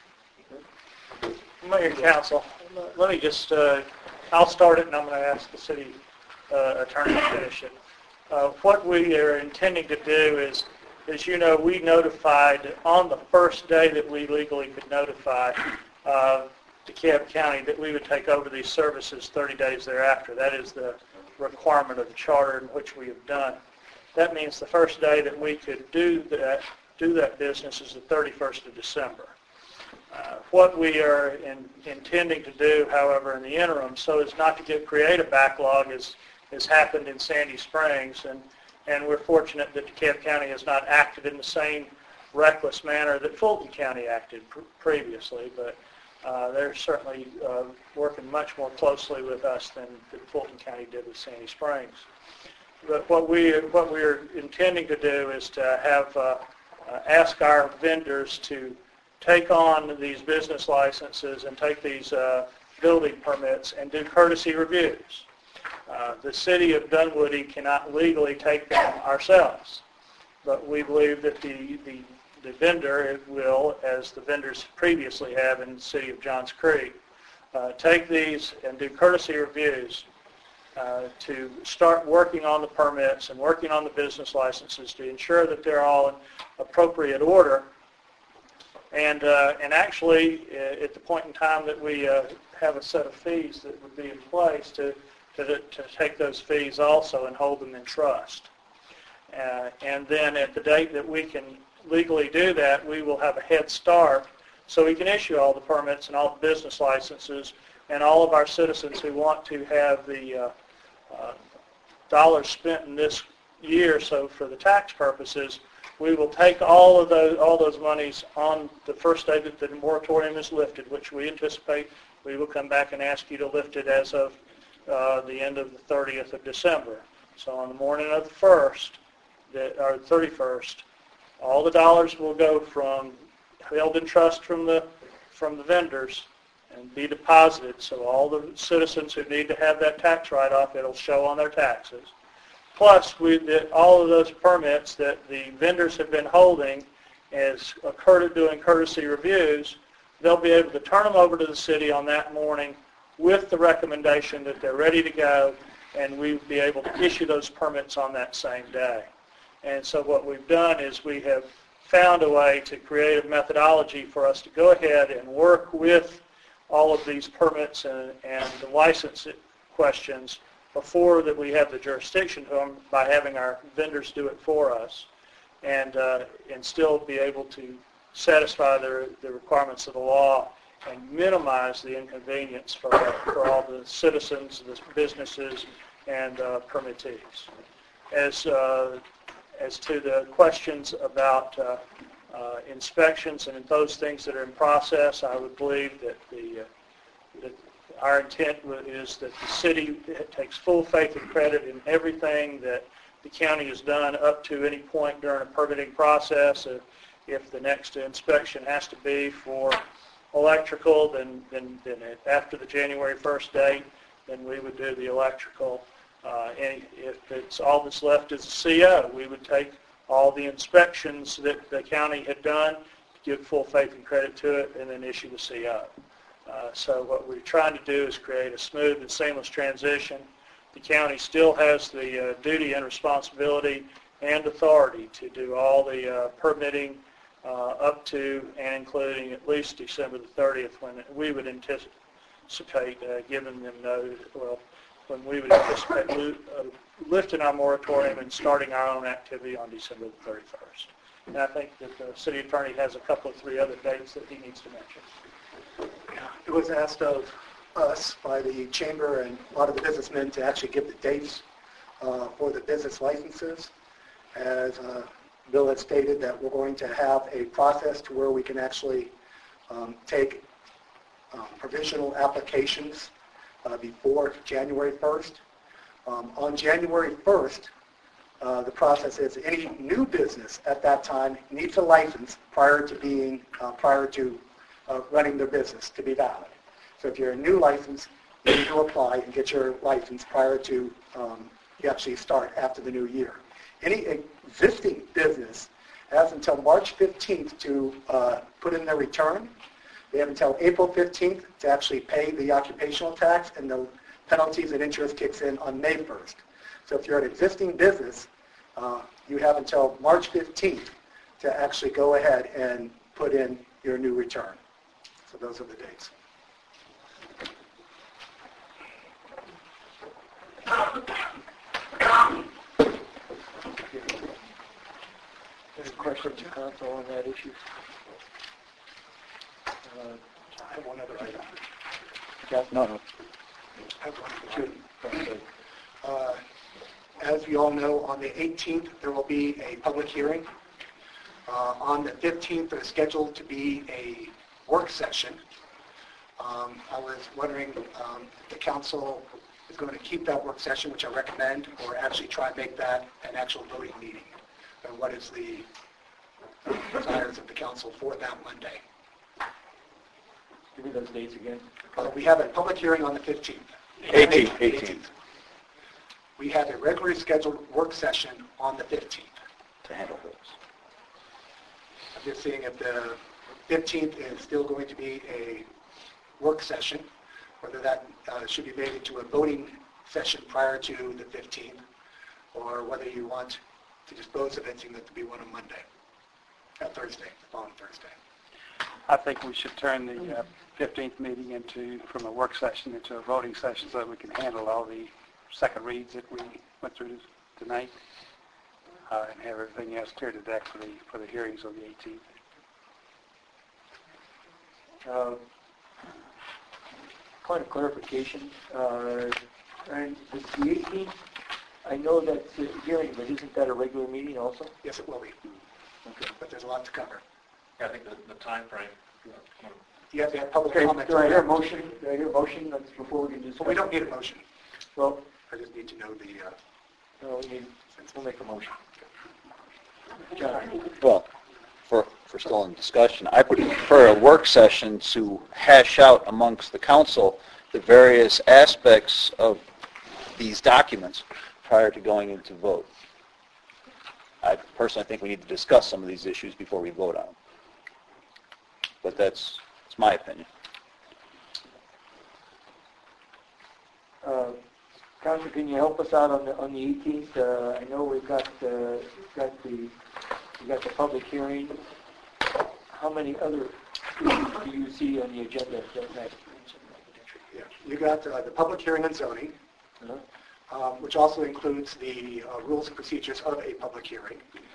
Mayor, Council, let me just, uh, I'll start it and I'm going to ask the city uh, attorney to finish it. Uh, what we are intending to do is, as you know, we notified on the first day that we legally could notify uh, DeKalb County that we would take over these services thirty days thereafter. That is the requirement of the charter, in which we have done. That means the first day that we could do that, do that business is the thirty-first of December. Uh, what we are in, intending to do, however, in the interim, so as not to get, create a backlog as has happened in Sandy Springs, and, and we're fortunate that DeKalb County has not acted in the same reckless manner that Fulton County acted pr- previously, but uh, they're certainly uh, working much more closely with us than, than Fulton County did with Sandy Springs. But what we what we're intending to do is to have uh, uh, ask our vendors to take on these business licenses and take these uh, building permits and do courtesy reviews. Uh, the city of Dunwoody cannot legally take them ourselves, but we believe that the, the, the vendor will, as the vendors previously have in the city of Johns Creek, uh, take these and do courtesy reviews uh, to start working on the permits and working on the business licenses to ensure that they're all in appropriate order. And, uh, and actually, uh, at the point in time that we uh, have a set of fees that would be in place to, to, to take those fees also and hold them in trust. Uh, and then at the date that we can legally do that, we will have a head start so we can issue all the permits and all the business licenses, and all of our citizens who want to have the uh, uh, dollars spent in this year, so for the tax purposes, we will take all of those all those monies on the first day that the moratorium is lifted, which we anticipate we will come back and ask you to lift it as of uh, the end of the thirtieth of December. So on the morning of the first, the, or thirty-first, all the dollars will go from held in trust from the from the vendors and be deposited. So all the citizens who need to have that tax write-off, it'll show on their taxes. Plus, we, the, all of those permits that the vendors have been holding as a, doing courtesy reviews, they'll be able to turn them over to the city on that morning with the recommendation that they're ready to go, and we'll be able to issue those permits on that same day. And so what we've done is we have found a way to create a methodology for us to go ahead and work with all of these permits and, and the license questions before that we have the jurisdiction to them by having our vendors do it for us, and uh, and still be able to satisfy the, the requirements of the law and minimize the inconvenience for, for all the citizens, the businesses, and uh, permittees. As, uh, as to the questions about uh, uh, inspections and those things that are in process, I would believe that the uh, that our intent is that the city takes full faith and credit in everything that the county has done up to any point during a permitting process. If, if the next inspection has to be for electrical, then, then, then after the January first date, then we would do the electrical. Uh, and if it's all that's left is a C O, we would take all the inspections that the county had done, give full faith and credit to it, and then issue the C O. Uh, so what we're trying to do is create a smooth and seamless transition. The county still has the uh, duty and responsibility and authority to do all the uh, permitting uh, up to and including at least December the thirtieth, when we would anticipate uh, giving them notice, well, when we would anticipate li- uh, lifting our moratorium and starting our own activity on December the thirty-first. And I think that the city attorney has a couple of three other dates that he needs to mention. It was asked of us by the chamber and a lot of the businessmen to actually give the dates uh, for the business licenses. As uh, Bill had stated, that we're going to have a process to where we can actually um, take um, provisional applications uh, before January first. Um, on January first, uh, the process is any new business at that time needs a license prior to being uh, prior to Uh, running their business to be valid. So if you're a new license, you need to apply and get your license prior to um, you actually start after the new year. Any existing business has until March fifteenth to uh, put in their return. They have until April fifteenth to actually pay the occupational tax, and the penalties and interest kicks in on May first. So if you're an existing business, uh, you have until March fifteenth to actually go ahead and put in your new return. So those are the dates. questions from council on that issue? Uh, I have one other item. No, no. I have one other item. Uh, As we all know, on the eighteenth, there will be a public hearing. Uh, On the fifteenth, there's scheduled to be a work session. Um, I was wondering um, if the council is going to keep that work session, which I recommend, or actually try and make that an actual voting meeting. And what is the uh, desires of the council for that Monday? Give me those dates again. Uh, We have a public hearing on the fifteenth. eighteenth. eighteenth. We have a regularly scheduled work session on the fifteenth. To handle those. I'm just seeing if the fifteenth is still going to be a work session, whether that uh, should be made into a voting session prior to the fifteenth, or whether you want to dispose of it and that to be one on Monday, uh, Thursday, the following Thursday. I think we should turn the uh, fifteenth meeting into, from a work session into a voting session so that we can handle all the second reads that we went through tonight, uh, and have everything else clear to deck for the, for the hearings on the eighteenth. Uh, Point of clarification, uh, and this the eighteenth, I know that's a hearing, but isn't that a regular meeting also? Yes, it will be. Okay. But there's a lot to cover. Yeah, I think the, the time frame. You have to have public Okay, comment. do I hear a motion? Do I hear a motion? That's before we can discuss. Well, we don't need a motion. Well, I just need to know the, uh, no, we need, we'll make a motion. John? Well, for, for still in discussion, I would prefer a work session to hash out amongst the council the various aspects of these documents prior to going into vote. I personally think we need to discuss some of these issues before we vote on them. But that's, that's my opinion. Uh, Council, can you help us out on the, on the eighteenth? Uh, I know we've got, uh, got the, we got the public hearing. How many other issues do you see on the agenda that night? yeah, you got uh, the public hearing on zoning, Uh-huh. um, which also includes the uh, rules and procedures of a public hearing.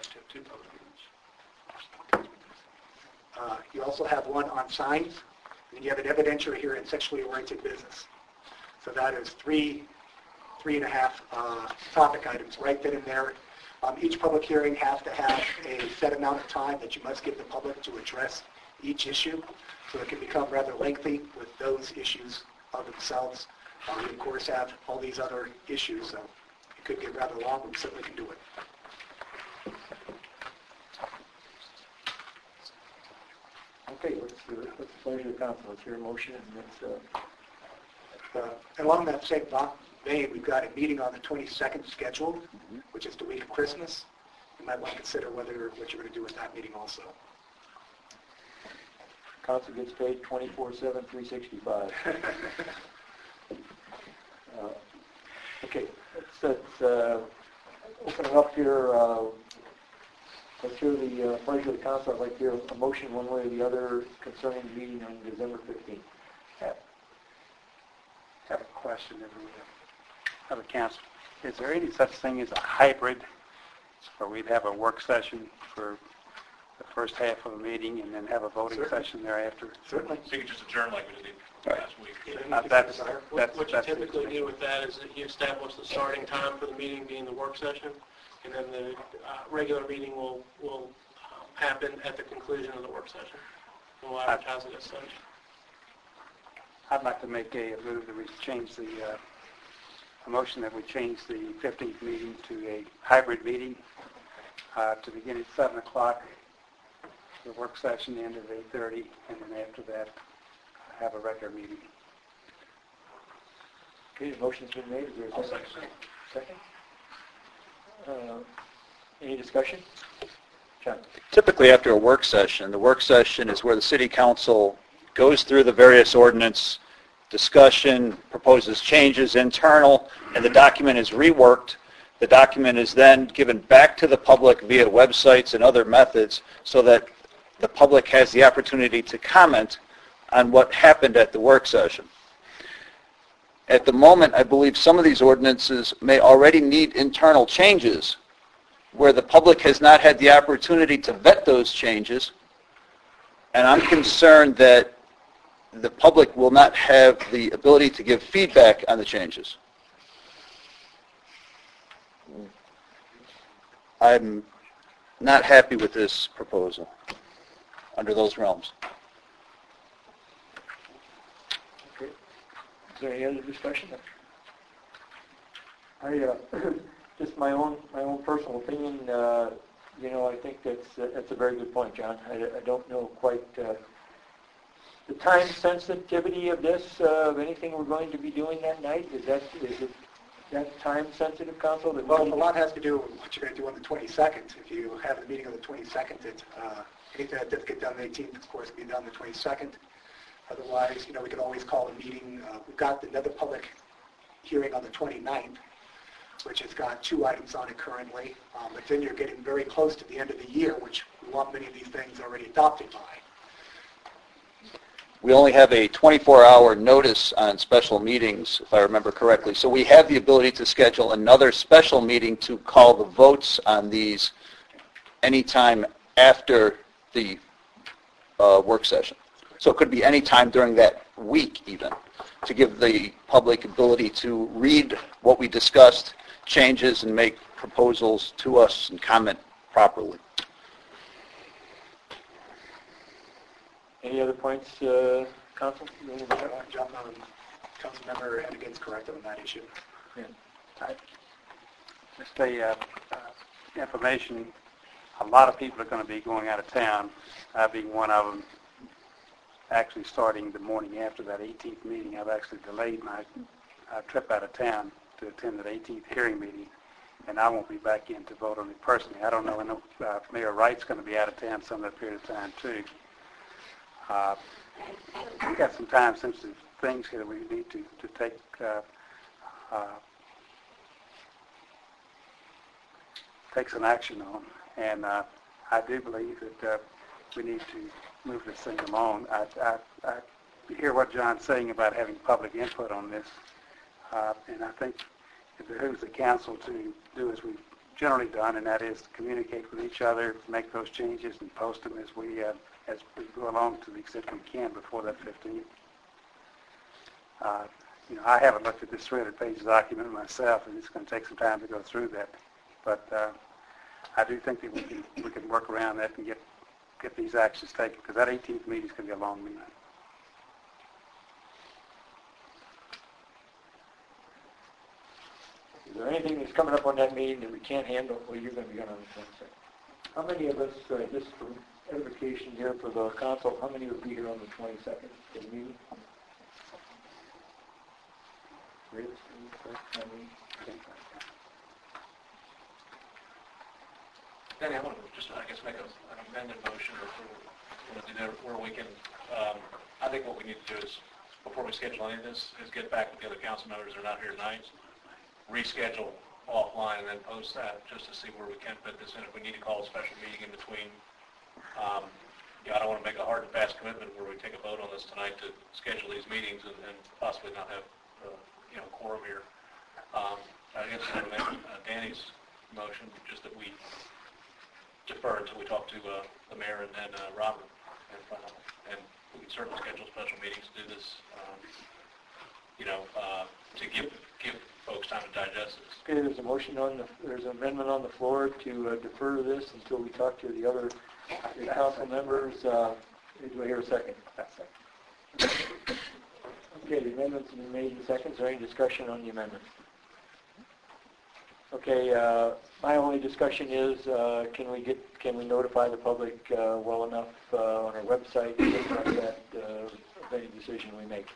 Uh, you also have one on signs, and you have an evidentiary here in sexually oriented business. So that is three, three and a half uh, topic items right then and there. Um, each public hearing has to have a set amount of time that you must give the public to address each issue. So it can become rather lengthy with those issues of themselves. Uh, we, of course, have all these other issues, so it could get rather long, but we certainly can do it. Okay, what's the, what's the pleasure of the council? Let's hear a motion and let's, uh, Uh, along that same vein, we've got a meeting on the twenty-second scheduled, which is the week of Christmas. You might want to consider whether what you're going to do with that meeting also. council gets paid twenty-four seven, three sixty-five. uh, okay, let's, let's uh, open it up here. Uh, let's hear the uh, pleasure of the council. I'd like to hear a motion one way or the other concerning the meeting on December fifteenth. I have a question of the, of the council. Is there any such thing as a hybrid, where we'd have a work session for the first half of a meeting and then have a voting Certainly. session thereafter? Certainly. So you could just adjourn like we did last week. Uh, that's, What that's, what you that's typically do with that is that you establish the starting time for the meeting being the work session, and then the uh, regular meeting will, will um, happen at the conclusion of the work session. And we'll advertise it as such. I'd like to make a move that we change the, uh, a motion that we change the fifteenth meeting to a hybrid meeting, uh, to begin at seven o'clock, the work session end at eight thirty, and then after that, have a regular meeting. Okay, the motion's been made. Is there a second? Second? Uh, any discussion? John? Typically, after a work session, the work session is where the city council goes through the various ordinance discussion, proposes changes internal, and the document is reworked. The document is then given back to the public via websites and other methods so that the public has the opportunity to comment on what happened at the work session. At the moment, I believe some of these ordinances may already need internal changes where the public has not had the opportunity to vet those changes, and I'm concerned that the public will not have the ability to give feedback on the changes. I'm not happy with this proposal under those realms. Okay. Is there any other discussion? I, uh, just my own my own personal opinion. Uh, you know, I think that's uh, that's a very good point, John. I, I don't know quite uh, the time sensitivity of this, uh, of anything we're going to be doing that night. Is that is it that time sensitive, Council? That Well, a lot has to do with what you're going to do on the twenty-second. If you have the meeting on the twenty-second, it, uh, anything that doesn't get done on the eighteenth, of course, will be done on the twenty-second. Otherwise, you know, we can always call a meeting. Uh, we've got another public hearing on the twenty-ninth, which has got two items on it currently. Um, but then you're getting very close to the end of the year, which we want many of these things already adopted by. We only have a twenty-four hour notice on special meetings, if I remember correctly. So we have the ability to schedule another special meeting to call the votes on these anytime after the uh, work session. So it could be any time during that week even, to give the public ability to read what we discussed, changes, and make proposals to us and comment properly. Any other points, uh, Council? John, um, Councilmember Hennigan's correct on that issue. Yeah. Just a uh, uh, information, a lot of people are going to be going out of town, I being one of them. Actually starting the morning after that eighteenth meeting, I've actually delayed my uh, trip out of town to attend the eighteenth hearing meeting, and I won't be back in to vote on it personally. I don't know, I know uh, Mayor Wright's going to be out of town some of that period of time too. Uh, we've got some time-sensitive things here that we need to, to take uh, uh, take some action on, and uh, I do believe that uh, we need to move this thing along. I, I, I hear what John's saying about having public input on this, uh, and I think it behooves the council to do as we've generally done, and that is to communicate with each other, make those changes, and post them as we uh, as we go along to the extent we can before that fifteenth. Uh, you know, I haven't looked at this three hundred page document myself, and it's going to take some time to go through that. But uh, I do think that we can we can work around that and get get these actions taken, because that eighteenth meeting is going to be a long meeting. Is there anything that's coming up on that meeting that we can't handle? Well, you're going to be on the twenty-second. How many of us, uh, just for edification here for the council, how many will be here on the twenty-second for the meeting? Great. Danny, I want to just, I guess, make a, an amended motion where, where we can, um, I think what we need to do is, before we schedule any of this, is get back with the other council members that are not here tonight, reschedule offline, and then post that just to see where we can fit this in. If we need to call a special meeting in between, um, yeah, I don't want to make a hard and fast commitment where we take a vote on this tonight to schedule these meetings and, and possibly not have, uh, you know, quorum here. Um, I guess I would make uh, Danny's motion, just that we defer until we talk to uh, the mayor and then uh, Robert, and, uh, and we can certainly schedule special meetings to do this, um, you know, uh, to give give folks time to digest this. Okay, there's a motion on the, there's an amendment on the floor to uh, defer this until we talk to the other council members. Uh, do I hear a second? Okay, the amendment's been made in second. Is there any discussion on the amendment? Okay, uh, my only discussion is, uh, can we get, can we notify the public uh, well enough uh, on our website to get like that uh, of any decision we make?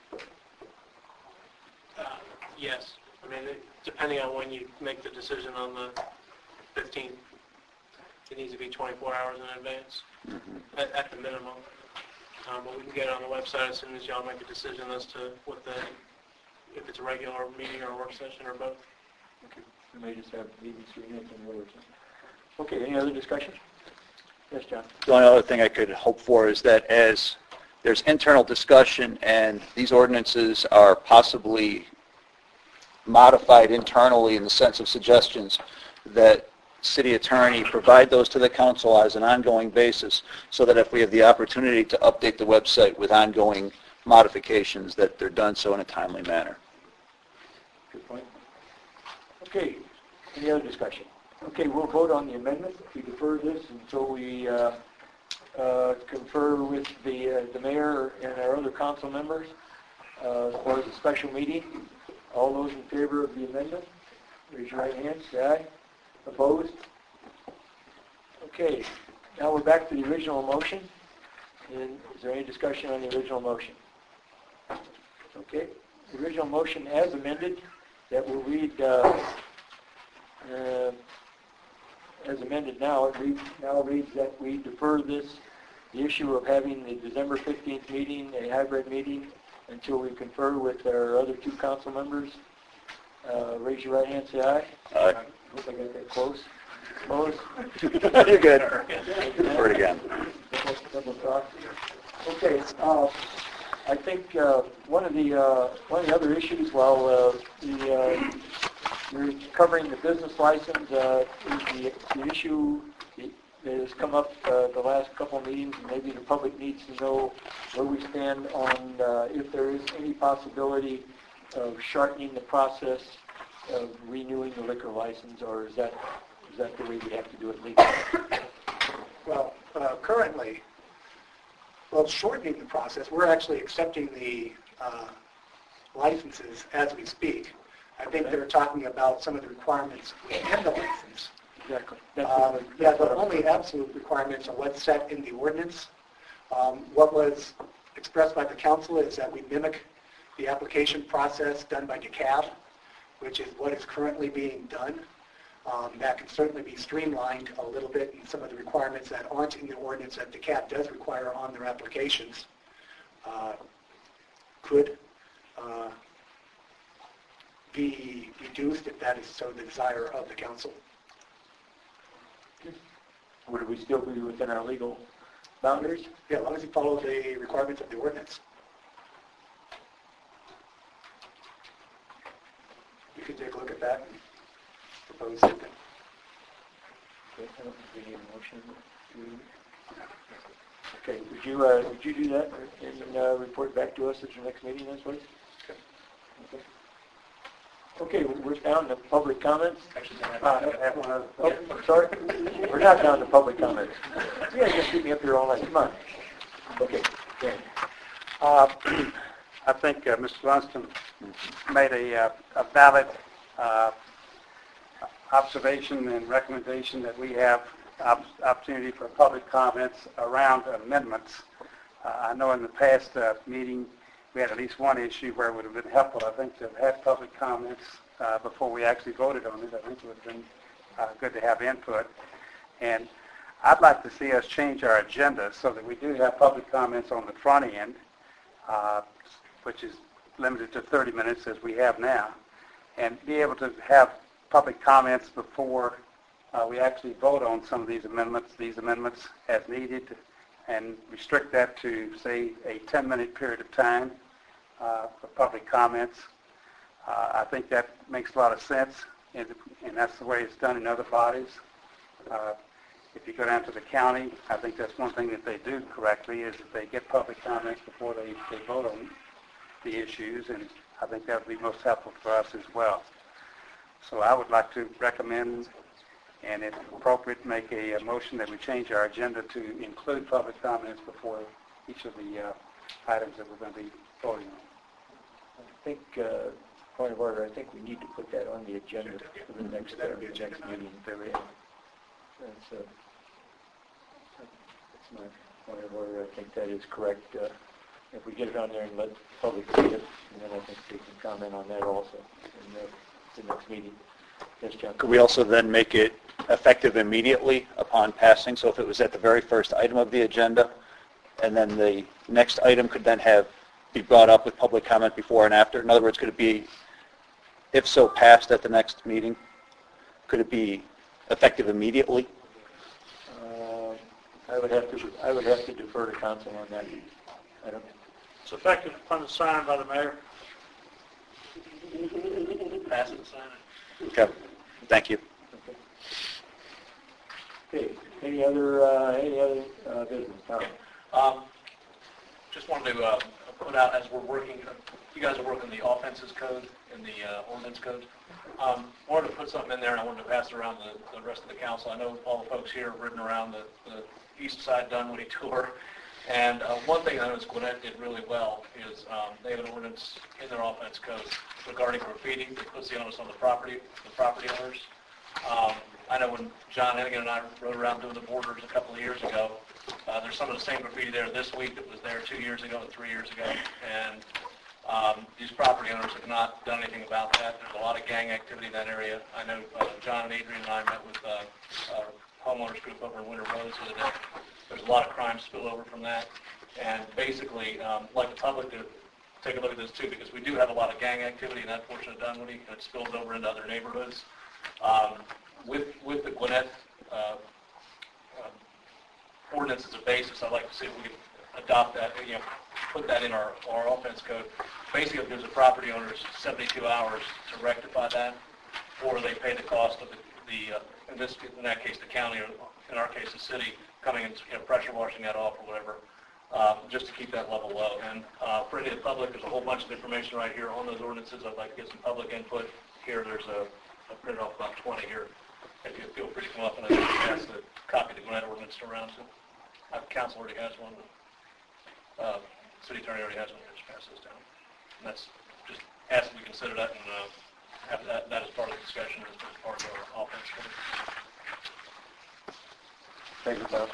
Uh, yes. I mean, it, depending on when you make the decision on the fifteenth, it needs to be twenty-four hours in advance, mm-hmm. at, at the minimum. Um, but we can get it on the website as soon as y'all make a decision as to what the, if it's a regular meeting or a work session or both. Okay. We may just have meetings three minutes and work session. Okay, any other discussion? Yes, John. The only other thing I could hope for is that as there's internal discussion and these ordinances are possibly modified internally in the sense of suggestions, that city attorney provide those to the council as an ongoing basis so that if we have the opportunity to update the website with ongoing modifications, that they're done so in a timely manner. Good point. Okay, any other discussion? Okay, we'll vote on the amendment. We defer this until we uh, uh, confer with the, uh, the mayor and our other council members uh, as far as a special meeting. All those in favor of the amendment, raise your right hand, say aye. Opposed? Okay, now we're back to the original motion. And is there any discussion on the original motion? Okay, the original motion as amended, that will read uh, uh, as amended now, it reads, now reads that we defer this, the issue of having the December fifteenth meeting, a hybrid meeting, until we confer with our other two council members. Uh, raise your right hand, say aye. Aye. I hope I got that close. Opposed? You're good. Defer it again. Double thought. Okay, uh, I think uh, one of the uh, one of the other issues, while uh, the uh, you're covering the business license, uh, is the, the issue that has come up uh, the last couple of meetings, and maybe the public needs to know where we stand on uh, if there is any possibility of shortening the process of renewing the liquor license, or is that is that the way we have to do it legally? Well, uh, currently, well, shortening the process, we're actually accepting the uh, licenses as we speak. I think they're talking about some of the requirements within the license. Exactly. Um, yeah, the only absolute requirements are what's set in the ordinance. Um, what was expressed by the council is that we mimic the application process done by DeKalb, which is what is currently being done. Um, that can certainly be streamlined a little bit in some of the requirements that aren't in the ordinance that DeKalb does require on their applications. Uh, could uh, be reduced if that is so the desire of the council. Would we still be within our legal boundaries? Yeah, as long as you follow the requirements of the ordinance. You can take a look at that and propose something. Okay, I don't think we need a motion. Okay, would you uh, would you do that and uh, report back to us at your next meeting, then, please? Okay. Okay. Okay, we're down to public comments. Uh, uh, oh, I'm sorry. We're not down to public comments. You guys just keep me up here all night. Come on. Okay. Dan. Uh, I think uh, Mister Lunston made a, uh, a valid uh, observation and recommendation that we have op- opportunity for public comments around amendments. Uh, I know in the past uh, meeting we had at least one issue where it would have been helpful, I think, to have had public comments uh, before we actually voted on it. I think it would have been uh, good to have input. And I'd like to see us change our agenda so that we do have public comments on the front end, uh, which is limited to thirty minutes as we have now, and be able to have public comments before uh, we actually vote on some of these amendments, these amendments as needed, and restrict that to, say, a ten-minute period of time uh, for public comments. Uh, I think that makes a lot of sense, and, and that's the way it's done in other bodies. Uh, if you go down to the county, I think that's one thing that they do correctly, is that they get public comments before they, they vote on the issues, and I think that would be most helpful for us as well. So I would like to recommend, and if appropriate, make a, a motion that we change our agenda to include public comments before each of the uh, items that we're going to be voting on. I think, uh, point of order, I think we need to put that on the agenda for the next, uh, the next meeting. That's, uh, that's my point of order. I think that is correct. Uh, if we get it on there and let the public see it, and then I think they can comment on that also in the, the next meeting. Yes, John. Could we also then make it effective immediately upon passing? So if it was at the very first item of the agenda, and then the next item could then have be brought up with public comment before and after? In other words, could it be, if so passed at the next meeting, could it be effective immediately? Uh, I would have to I would have to defer to council on that. I don't. It's effective upon the sign by the mayor. Pass it, sign it. Okay. Thank you. Okay. Okay, any other, uh, any other uh, business? Tom? Um, Just wanted to uh, put out, as we're working, you guys are working the offenses code and the uh, ordinance code. Um, wanted to put something in there, and I wanted to pass it around to the rest of the council. I know all the folks here have ridden around the, the east side Dunwoody tour, and uh, one thing I noticed Gwinnett did really well is um, they have an ordinance in their offense code regarding graffiti that puts the onus on the property, the property owners. Um, I know when John Hennigan and I rode around doing the borders a couple of years ago, uh, there's some of the same graffiti there this week that was there two years ago and three years ago, and um, these property owners have not done anything about that. There's a lot of gang activity in that area. I know uh, John and Adrian and I met with uh, a homeowners group over in Winter Roads the other day. There's a lot of crime spillover from that, and basically, um, like the public to take a look at this too, because we do have a lot of gang activity in that portion of Dunwoody, and it spills over into other neighborhoods. Um, with with the Gwinnett uh, uh, ordinance as a basis, I'd like to see if we could adopt that, you know, put that in our, our offense code. Basically, if there's a property owner, seventy-two hours to rectify that, or they pay the cost of the, the uh, in this in that case the county, or in our case the city, coming and, you know, pressure washing that off or whatever, um, just to keep that level low. And uh, for any of the public, there's a whole bunch of information right here on those ordinances. I'd like to get some public input. Here, there's a, a printed off about twenty here. If you feel free to come up and pass the copy of the Gwinnett ordinance around. So, uh, council already has one. Uh, city attorney already has one. Just pass those down. And that's just ask if we consider that and uh, have that, that as part of the discussion as part of our offense. Thank you, Tom.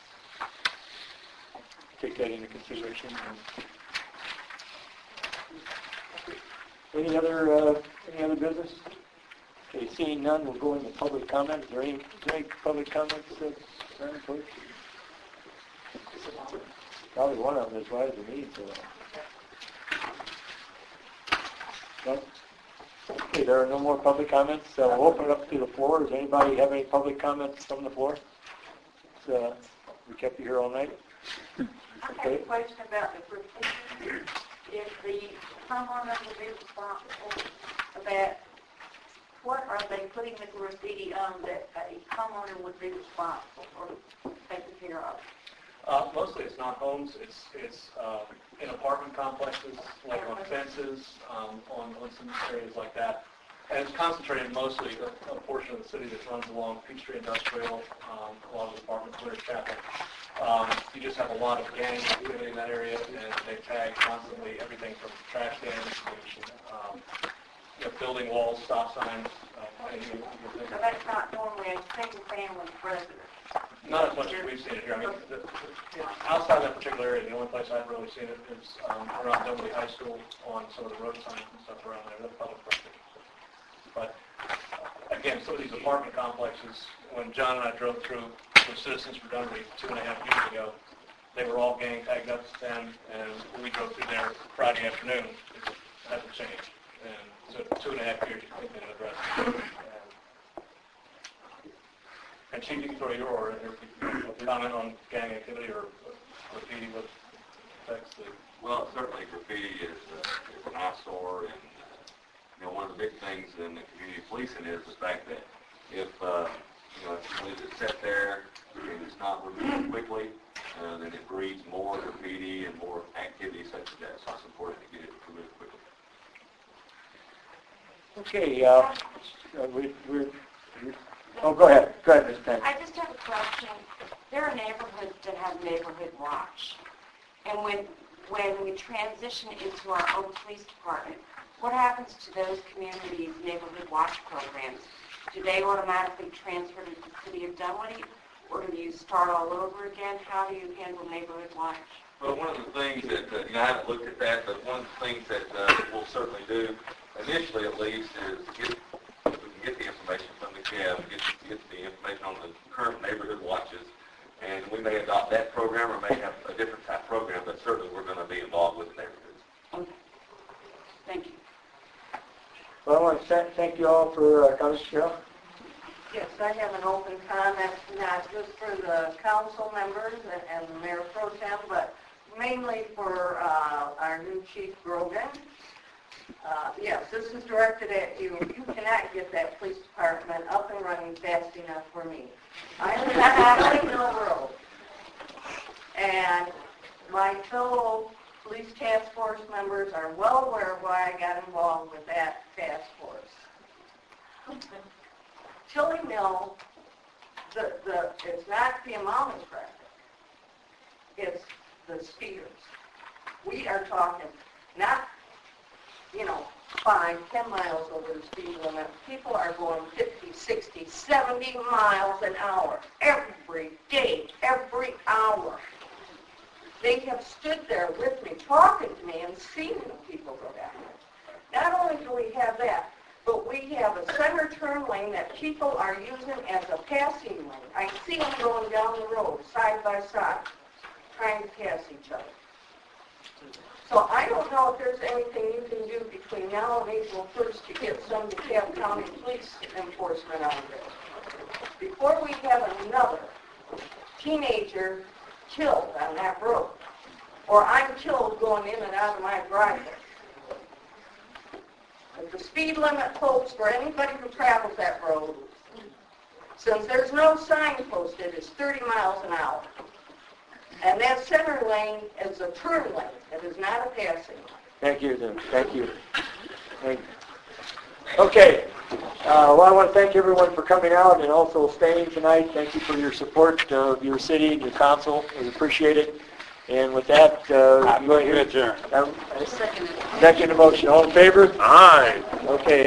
Take that into consideration. Any other uh, any other business? Okay, seeing none, we'll go into public comment. Is there any, is there any public comments, uh, Aaron, please? Probably one of them is right as a need. So. No? Okay, there are no more public comments, so we'll open it up to the floor. Does anybody have any public comments from the floor? So, we kept you here all night. I have a question about the graffiti. If the homeowner will be responsible for that, what are they putting the graffiti on that a homeowner would be responsible for taking care of? Uh, mostly it's not homes, it's it's uh, in apartment complexes, like on fences, um, on, on some areas like that. And it's concentrated mostly a, a portion of the city that runs along Peachtree Industrial, um, along the apartments, Winter Chapel. Um, you just have a lot of gang activity in that area, and they tag constantly everything from trash cans to um, you know, building walls, stop signs. Uh, anything, anything. So that's not normally a single-family residence? Not as much as we've seen it here. I mean, the, the, outside that particular area, the only place I've really seen it is um, around Dunwoody High School on some of the road signs and stuff around there. That's public property. But again, some of these apartment complexes, when John and I drove through with Citizens for Dunwoody two and a half years ago, they were all gang tagged up then, and when we drove through there Friday afternoon, it hasn't changed. And so two and a half years, you think they'd address it. And Chief, you can throw your order in here. Comment on gang activity or graffiti, what affects the... Well, certainly graffiti is, uh, is an eyesore, and uh, you know, one of the big things in the community policing is the fact that if uh, you know, if it's set there and it's not removed quickly, uh, then it breeds more graffiti and more activity such as that. So it's important to get it removed quickly. Okay, uh, we, we're, we're oh, go ahead. Go ahead, Miz Penn. I just have a question. There are neighborhoods that have neighborhood watch. And when when we transition into our own police department, what happens to those communities' neighborhood watch programs? Do they automatically transfer to the city of Dunwoody, or do you start all over again? How do you handle neighborhood watch? Well, one of the things that, uh, you know, I haven't looked at that, but one of the things that uh, we'll certainly do, initially at least, is get, we can get the information from the C A B, get, get the information on the current neighborhood watches, and we may adopt that program or may have a different type program, but certainly we're going to be involved with the neighborhoods. Okay. Thank you. Well, I want to thank you all for uh, coming, Cheryl. Yes, I have an open comment, not just for the council members and, and the Mayor Pro Tem, but mainly for uh, our new Chief Grogan. Uh, yes, this is directed at you. You cannot get that police department up and running fast enough for me. I live on Holly Mill Road, and my fellow police task force members are well aware of why I got involved with that task force. Tilly Mill, the, the, it's not the amount of traffic, it's the speeders. We are talking not, you know, five, ten miles over the speed limit. People are going fifty, sixty, seventy miles an hour every day, every hour. They have stood there with me, talking to me, and seen the people go down there. Not only do we have that, but we have a center turn lane that people are using as a passing lane. I see them going down the road, side by side, trying to pass each other. So I don't know if there's anything you can do between now and April first to get some DeKalb County police enforcement out there. Before we have another teenager killed on that road, or I'm killed going in and out of my driveway. If the speed limit holds for anybody who travels that road, since there's no sign posted, it's thirty miles an hour. And that center lane is a turn lane. It is not a passing lane. Thank you, Jim. Thank you. Thank you. Okay. Uh, well, I want to thank everyone for coming out and also staying tonight. Thank you for your support of your city and your council. We appreciate it. And with that, uh, I'm going to adjourn. Um, second motion. All in favor? Aye. Okay.